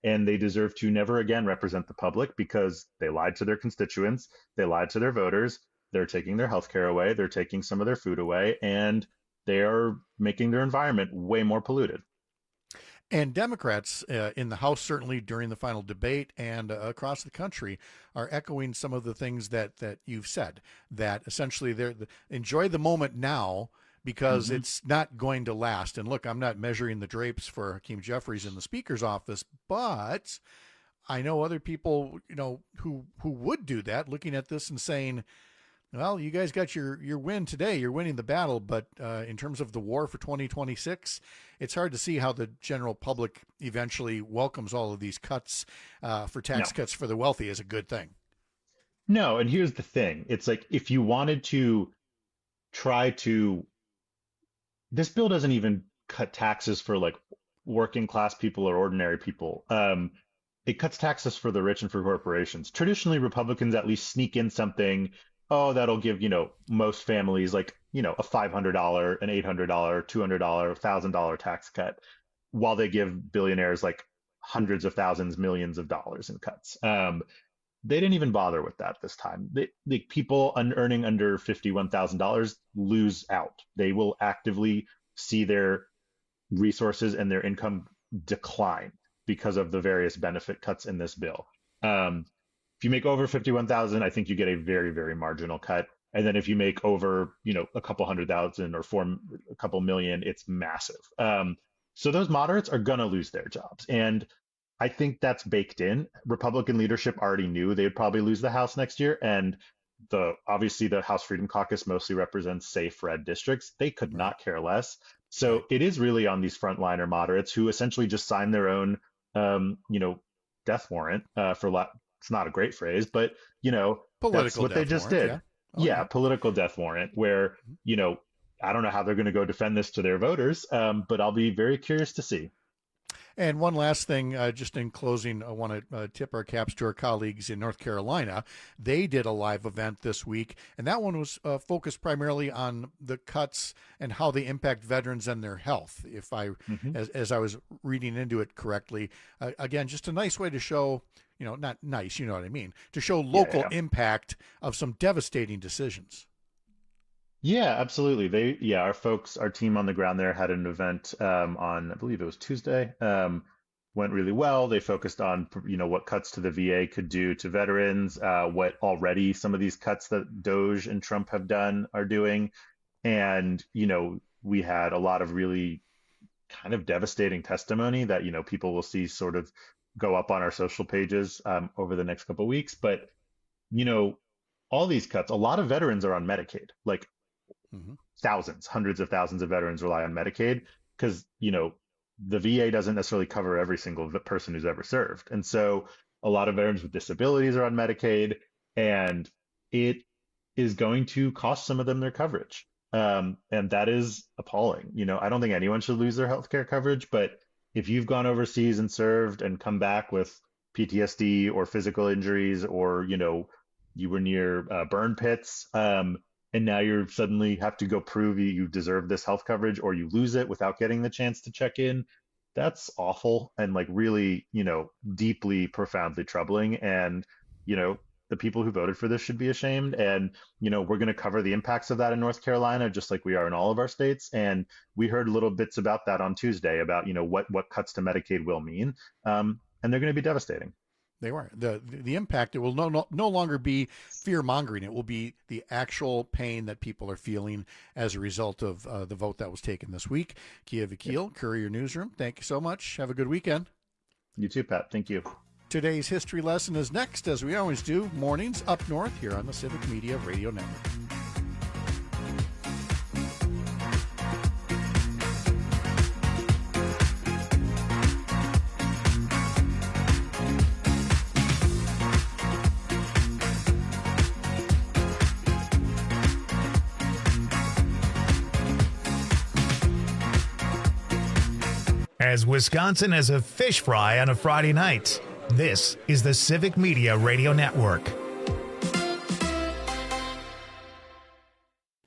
and they deserve to never again represent the public because they lied to their constituents, they lied to their voters, they're taking their health care away, they're taking some of their food away, and they are making their environment way more polluted. And Democrats in the House, certainly during the final debate and across the country, are echoing some of the things that you've said, that essentially they're enjoy the moment now because it's not going to last. And look, I'm not measuring the drapes for Hakeem Jeffries in the Speaker's office, but I know other people, who would do that, looking at this and saying, well, you guys got your win today. You're winning the battle. But in terms of the war for 2026, it's hard to see how the general public eventually welcomes all of these cuts for tax cuts for the wealthy as a good thing. No. And here's the thing. It's like, if you wanted to try to, this bill doesn't even cut taxes for like working class people or ordinary people. It cuts taxes for the rich and for corporations. Traditionally, Republicans at least sneak in something, that'll give, most families like, a $500, an $800, $200, $1,000 tax cut, while they give billionaires like hundreds of thousands, millions of dollars in cuts. They didn't even bother with that this time. The people earning under $51,000 lose out. They will actively see their resources and their income decline because of the various benefit cuts in this bill. If you make over 51,000, I think you get a very, very marginal cut. And then if you make over, a couple 100,000 or a couple million, it's massive. So those moderates are going to lose their jobs. And I think that's baked in. Republican leadership already knew they would probably lose the House next year. And obviously the House Freedom Caucus mostly represents safe red districts. They could not care less. So it is really on these frontliner moderates who essentially just signed their own, death warrant it's not a great phrase, but that's what they just did. Yeah. Political death warrant, where I don't know how they're going to go defend this to their voters, but I'll be very curious to see. And one last thing, just in closing, I want to tip our caps to our colleagues in North Carolina. They did a live event this week, and that one was focused primarily on the cuts and how they impact veterans and their health. If I, as I was reading into it correctly, again, just a nice way to show, not nice, you know what I mean, to show local impact of some devastating decisions. Yeah, absolutely. Our team on the ground there had an event on, I believe it was Tuesday, went really well. They focused on, what cuts to the VA could do to veterans, what already some of these cuts that DOJ and Trump have done are doing. And, we had a lot of really kind of devastating testimony that, people will see sort of go up on our social pages over the next couple of weeks. But, all these cuts, a lot of veterans are on Medicaid, like thousands, hundreds of thousands of veterans rely on Medicaid because, the VA doesn't necessarily cover every single person who's ever served. And so a lot of veterans with disabilities are on Medicaid, and it is going to cost some of them their coverage. And that is appalling. I don't think anyone should lose their healthcare coverage, but if you've gone overseas and served and come back with PTSD or physical injuries, or, you were near burn pits, and now you suddenly have to go prove you deserve this health coverage, or you lose it without getting the chance to check in, that's awful and really, deeply, profoundly troubling. And, the people who voted for this should be ashamed. And, we're going to cover the impacts of that in North Carolina, just like we are in all of our states. And we heard little bits about that on Tuesday about, what cuts to Medicaid will mean. And they're going to be devastating. They were. The impact, it will no longer be fear-mongering. It will be the actual pain that people are feeling as a result of the vote that was taken this week. Kia Vakil, Courier Newsroom, thank you so much. Have a good weekend. You too, Pat. Thank you. Today's history lesson is next, as we always do, mornings up north here on the Civic Media Radio Network. As Wisconsin has a fish fry on a Friday night, this is the Civic Media Radio Network.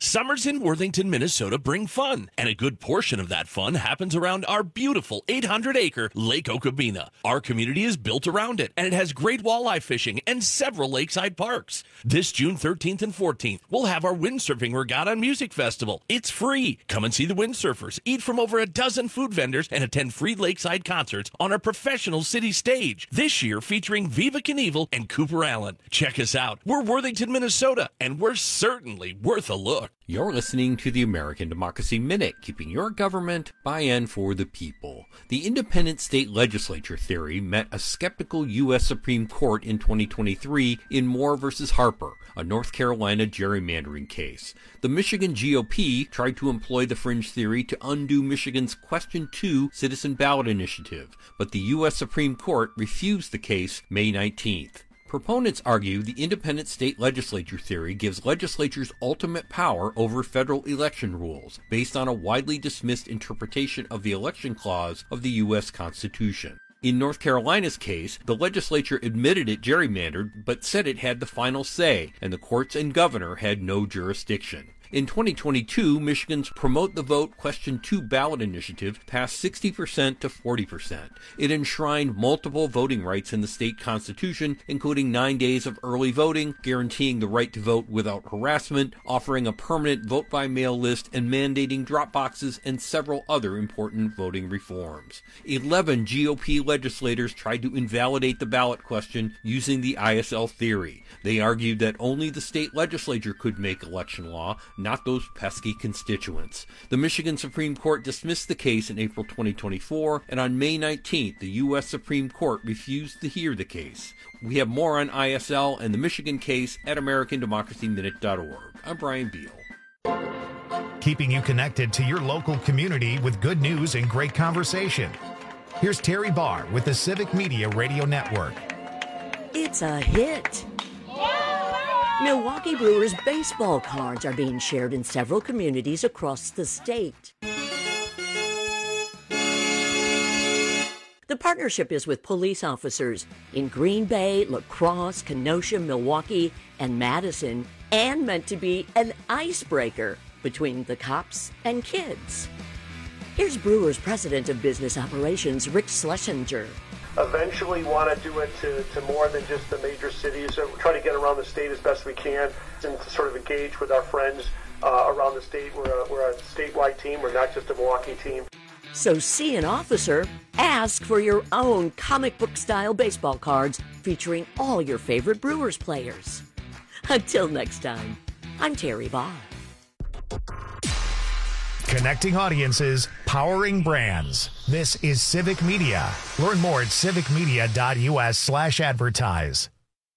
Summers in Worthington, Minnesota bring fun, and a good portion of that fun happens around our beautiful 800-acre Lake Okabena. Our community is built around it, and it has great walleye fishing and several lakeside parks. This June 13th and 14th, we'll have our Windsurfing Regatta and Music Festival. It's free. Come and see the windsurfers, eat from over a dozen food vendors, and attend free lakeside concerts on our professional city stage. This year featuring Viva Knievel and Cooper Allen. Check us out. We're Worthington, Minnesota, and we're certainly worth a look. You're listening to the American Democracy Minute, keeping your government by and for the people. The independent state legislature theory met a skeptical U.S. Supreme Court in 2023 in Moore versus Harper, a North Carolina gerrymandering case. The Michigan GOP tried to employ the fringe theory to undo Michigan's Question 2 citizen ballot initiative, but the U.S. Supreme Court refused the case May 19th. Proponents argue the independent state legislature theory gives legislatures ultimate power over federal election rules, based on a widely dismissed interpretation of the election clause of the U.S. Constitution. In North Carolina's case, the legislature admitted it gerrymandered, but said it had the final say, and the courts and governor had no jurisdiction. In 2022, Michigan's Promote the Vote Question 2 ballot initiative passed 60% to 40%. It enshrined multiple voting rights in the state constitution, including 9 days of early voting, guaranteeing the right to vote without harassment, offering a permanent vote-by-mail list, and mandating drop boxes and several other important voting reforms. 11 GOP legislators tried to invalidate the ballot question using the ISL theory. They argued that only the state legislature could make election law, not those pesky constituents. The Michigan Supreme Court dismissed the case in April 2024, and on May 19th, the U.S. Supreme Court refused to hear the case. We have more on ISL and the Michigan case at AmericanDemocracyMinute.org. I'm Brian Beal. Keeping you connected to your local community with good news and great conversation. Here's Terry Barr with the Civic Media Radio Network. It's a hit. Milwaukee Brewers baseball cards are being shared in several communities across the state. The partnership is with police officers in Green Bay, La Crosse, Kenosha, Milwaukee, and Madison, and meant to be an icebreaker between the cops and kids. Here's Brewers President of Business Operations, Rick Schlesinger. Eventually want to do it to more than just the major cities. So we're trying to get around the state as best we can and to sort of engage with our friends around the state. We're a statewide team. We're not just a Milwaukee team. So see an officer, ask for your own comic book style baseball cards featuring all your favorite Brewers players. Until next time, I'm Terry Barr. Connecting audiences, powering brands. This is Civic Media. Learn more at civicmedia.us/advertise.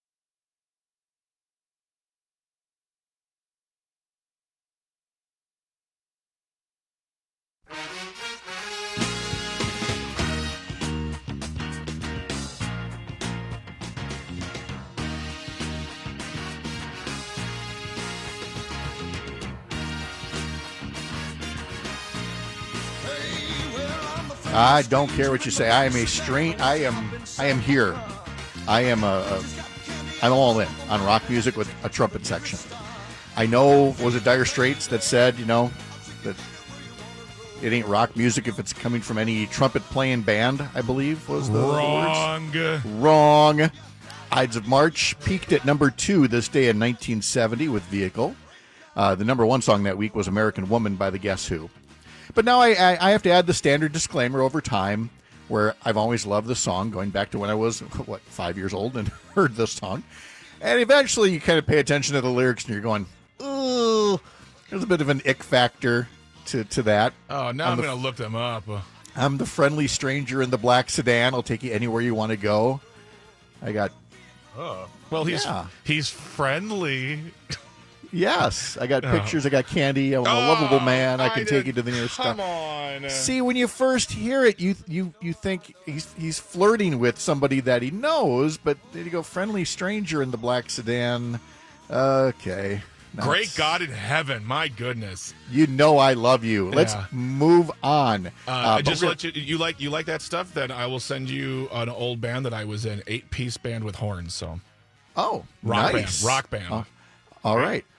I don't care what you say. I am here. I'm all in on rock music with a trumpet section. I know, was it Dire Straits that said, that it ain't rock music if it's coming from any trumpet playing band, I believe was the words. Wrong. Ides of March peaked at number 2 this day in 1970 with Vehicle. The number 1 song that week was American Woman by the Guess Who. But now I have to add the standard disclaimer over time, where I've always loved the song, going back to when I was, 5 years old and heard this song. And eventually you kind of pay attention to the lyrics and you're going, ooh, there's a bit of an ick factor to that. Oh, now I'm going to look them up. I'm the friendly stranger in the black sedan. I'll take you anywhere you want to go. I got... Oh. Well, he's friendly. Yes, I got pictures. I got candy. I'm a lovable man. I can take you to the nearest stop. Come on. See, when you first hear it, you think he's flirting with somebody that he knows, but there you go, friendly stranger in the black sedan. Okay. Great God in heaven, my goodness. You know I love you. Let's move on. Just let you like that stuff. Then I will send you an old band that I was in, 8-piece band with horns. So. Oh, rock nice. band. All right.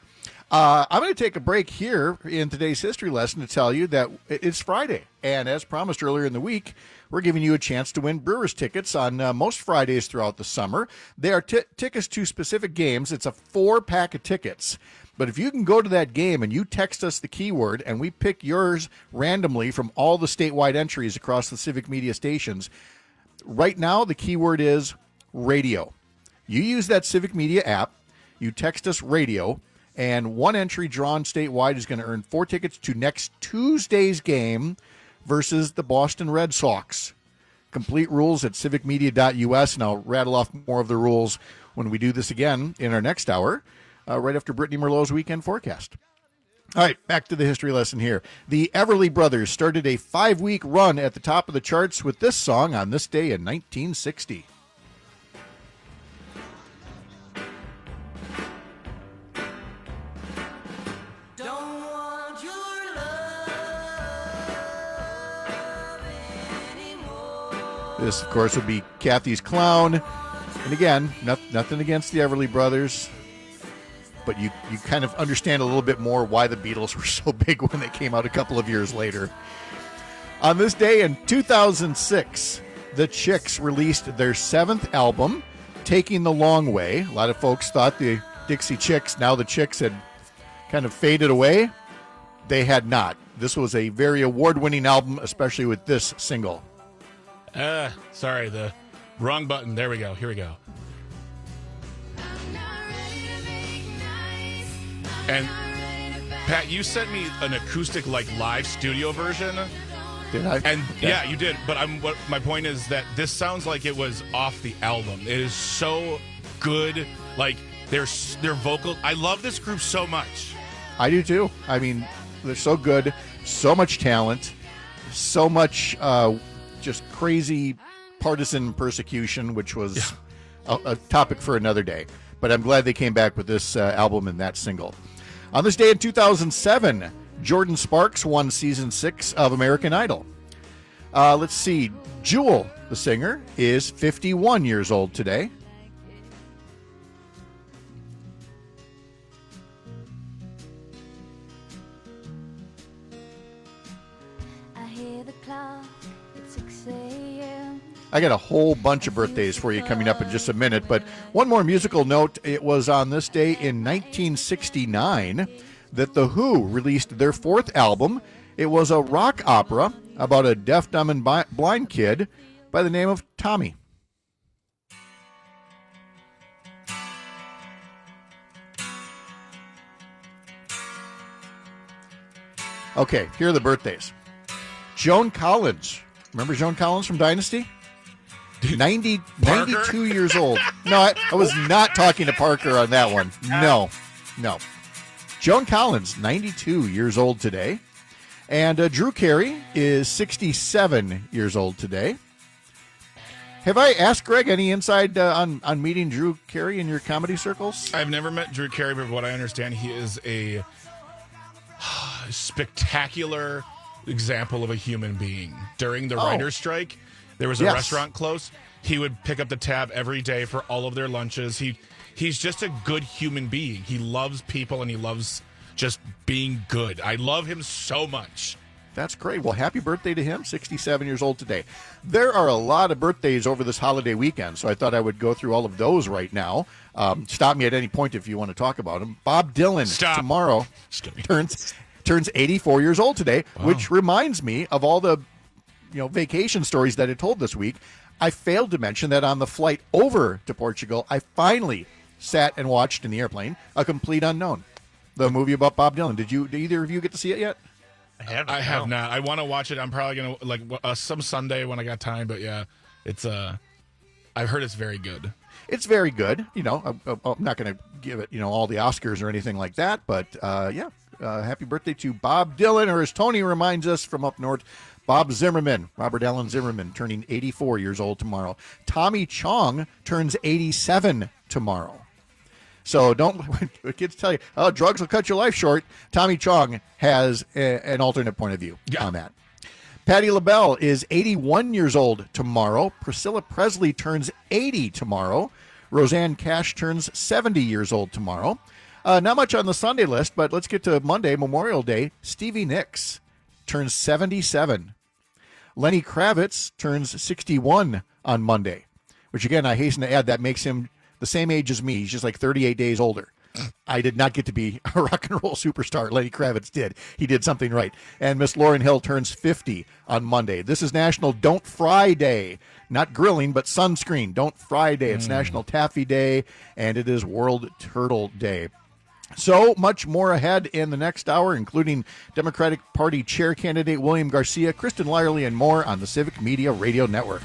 I'm going to take a break here in today's history lesson to tell you that it's Friday. And as promised earlier in the week, we're giving you a chance to win Brewers tickets on most Fridays throughout the summer. They are tickets to specific games. It's a 4-pack of tickets. But if you can go to that game and you text us the keyword and we pick yours randomly from all the statewide entries across the Civic Media stations, right now the keyword is radio. You use that Civic Media app, you text us radio, and one entry drawn statewide is going to earn 4 tickets to next Tuesday's game versus the Boston Red Sox. Complete rules at civicmedia.us, and I'll rattle off more of the rules when we do this again in our next hour, right after Brittany Merlot's weekend forecast. All right, back to the history lesson here. The Everly Brothers started a 5-week run at the top of the charts with this song on this day in 1960. This, of course, would be Kathy's Clown. And again, nothing against the Everly Brothers, but you kind of understand a little bit more why the Beatles were so big when they came out a couple of years later. On this day in 2006, the Chicks released their 7th album, Taking the Long Way. A lot of folks thought the Dixie Chicks, now the Chicks, had kind of faded away. They had not. This was a very award-winning album, especially with this single. Sorry, the wrong button. There we go. Here we go. And Pat, you sent me an acoustic, live studio version. Did I? And yeah, you did. But my point is that this sounds like it was off the album. It is so good. Like their vocal. I love this group so much. I do too. I mean, they're so good, so much talent, so much just crazy partisan persecution, which was a topic for another day. But I'm glad they came back with this album and that single. On this day in 2007, Jordan Sparks won Season 6 of American Idol. Let's see. Jewel, the singer, is 51 years old today. I hear the clock at 6 a.m. I got a whole bunch of birthdays for you coming up in just a minute, but one more musical note. It was on this day in 1969 that The Who released their 4th album. It was a rock opera about a deaf, dumb, and blind kid by the name of Tommy. Okay, here are the birthdays. Joan Collins. Remember Joan Collins from Dynasty? 92 years old. No, I was not talking to Parker on that one. No. Joan Collins, 92 years old today. And Drew Carey is 67 years old today. Have I asked Greg any insight on meeting Drew Carey in your comedy circles? I've never met Drew Carey, but what I understand, he is a spectacular example of a human being. During the writer's strike, there was a restaurant close. He would pick up the tab every day for all of their lunches. He's just a good human being. He loves people and he loves just being good. I love him so much. That's great. Well, happy birthday to him, 67 years old today. There are a lot of birthdays over this holiday weekend, so I thought I would go through all of those right now. Stop me at any point if you want to talk about them. Bob Dylan tomorrow turns 84 years old today, which reminds me of all the vacation stories that I told this week. I failed to mention that on the flight over to Portugal, I finally sat and watched in the airplane A Complete Unknown, the movie about Bob Dylan. Did either of you get to see it yet? I have not. I want to watch it. I'm probably gonna some Sunday when I got time. But yeah, it's I've heard it's very good. It's very good. I'm not going to give it all the Oscars or anything like that. But happy birthday to Bob Dylan, or as Tony reminds us from up north, Bob Zimmerman, Robert Allen Zimmerman, turning 84 years old tomorrow. Tommy Chong turns 87 tomorrow. So when kids tell you, drugs will cut your life short, Tommy Chong has an alternate point of view on that. Patti LaBelle is 81 years old tomorrow. Priscilla Presley turns 80 tomorrow. Roseanne Cash turns 70 years old tomorrow. Not much on the Sunday list, but let's get to Monday, Memorial Day. Stevie Nicks turns 77. Lenny Kravitz turns 61 on Monday, which, again, I hasten to add, that makes him the same age as me. He's just like 38 days older. I did not get to be a rock and roll superstar. Lenny Kravitz did. He did something right. And Miss Lauryn Hill turns 50 on Monday. This is National Don't Fry Day. Not grilling, but sunscreen. Don't Fry Day. It's National Taffy Day, and it is World Turtle Day. So much more ahead in the next hour, including Democratic Party chair candidate William Garcia, Kristen Lyerly, and more on the Civic Media Radio Network.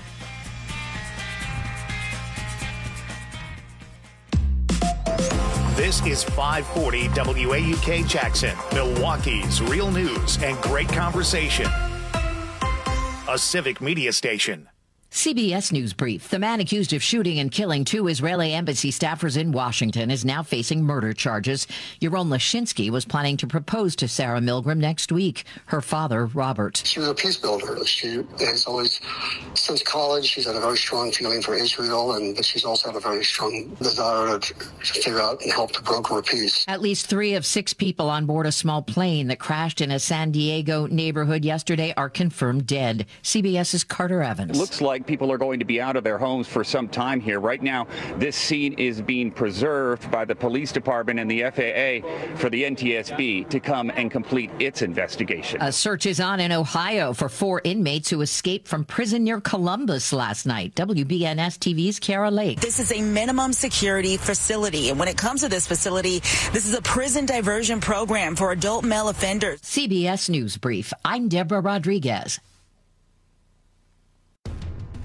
This is 540 WAUK Jackson, Milwaukee's real news and great conversation. A Civic Media station. CBS News Brief. The man accused of shooting and killing 2 Israeli embassy staffers in Washington is now facing murder charges. Yaron Lashinsky was planning to propose to Sarah Milgram next week. Her father, Robert. She was a peace builder. She has always, since college, she's had a very strong feeling for Israel, but she's also had a very strong desire to figure out and help to broker a peace. At least 3 of 6 people on board a small plane that crashed in a San Diego neighborhood yesterday are confirmed dead. CBS's Carter Evans. It looks like people are going to be out of their homes for some time here. Right now, this scene is being preserved by the police department and the FAA for the NTSB to come and complete its investigation. A search is on in Ohio for 4 inmates who escaped from prison near Columbus last night. WBNS TV's Kara Lake. This is a minimum security facility. And when it comes to this facility, this is a prison diversion program for adult male offenders. CBS News Brief. I'm Deborah Rodriguez.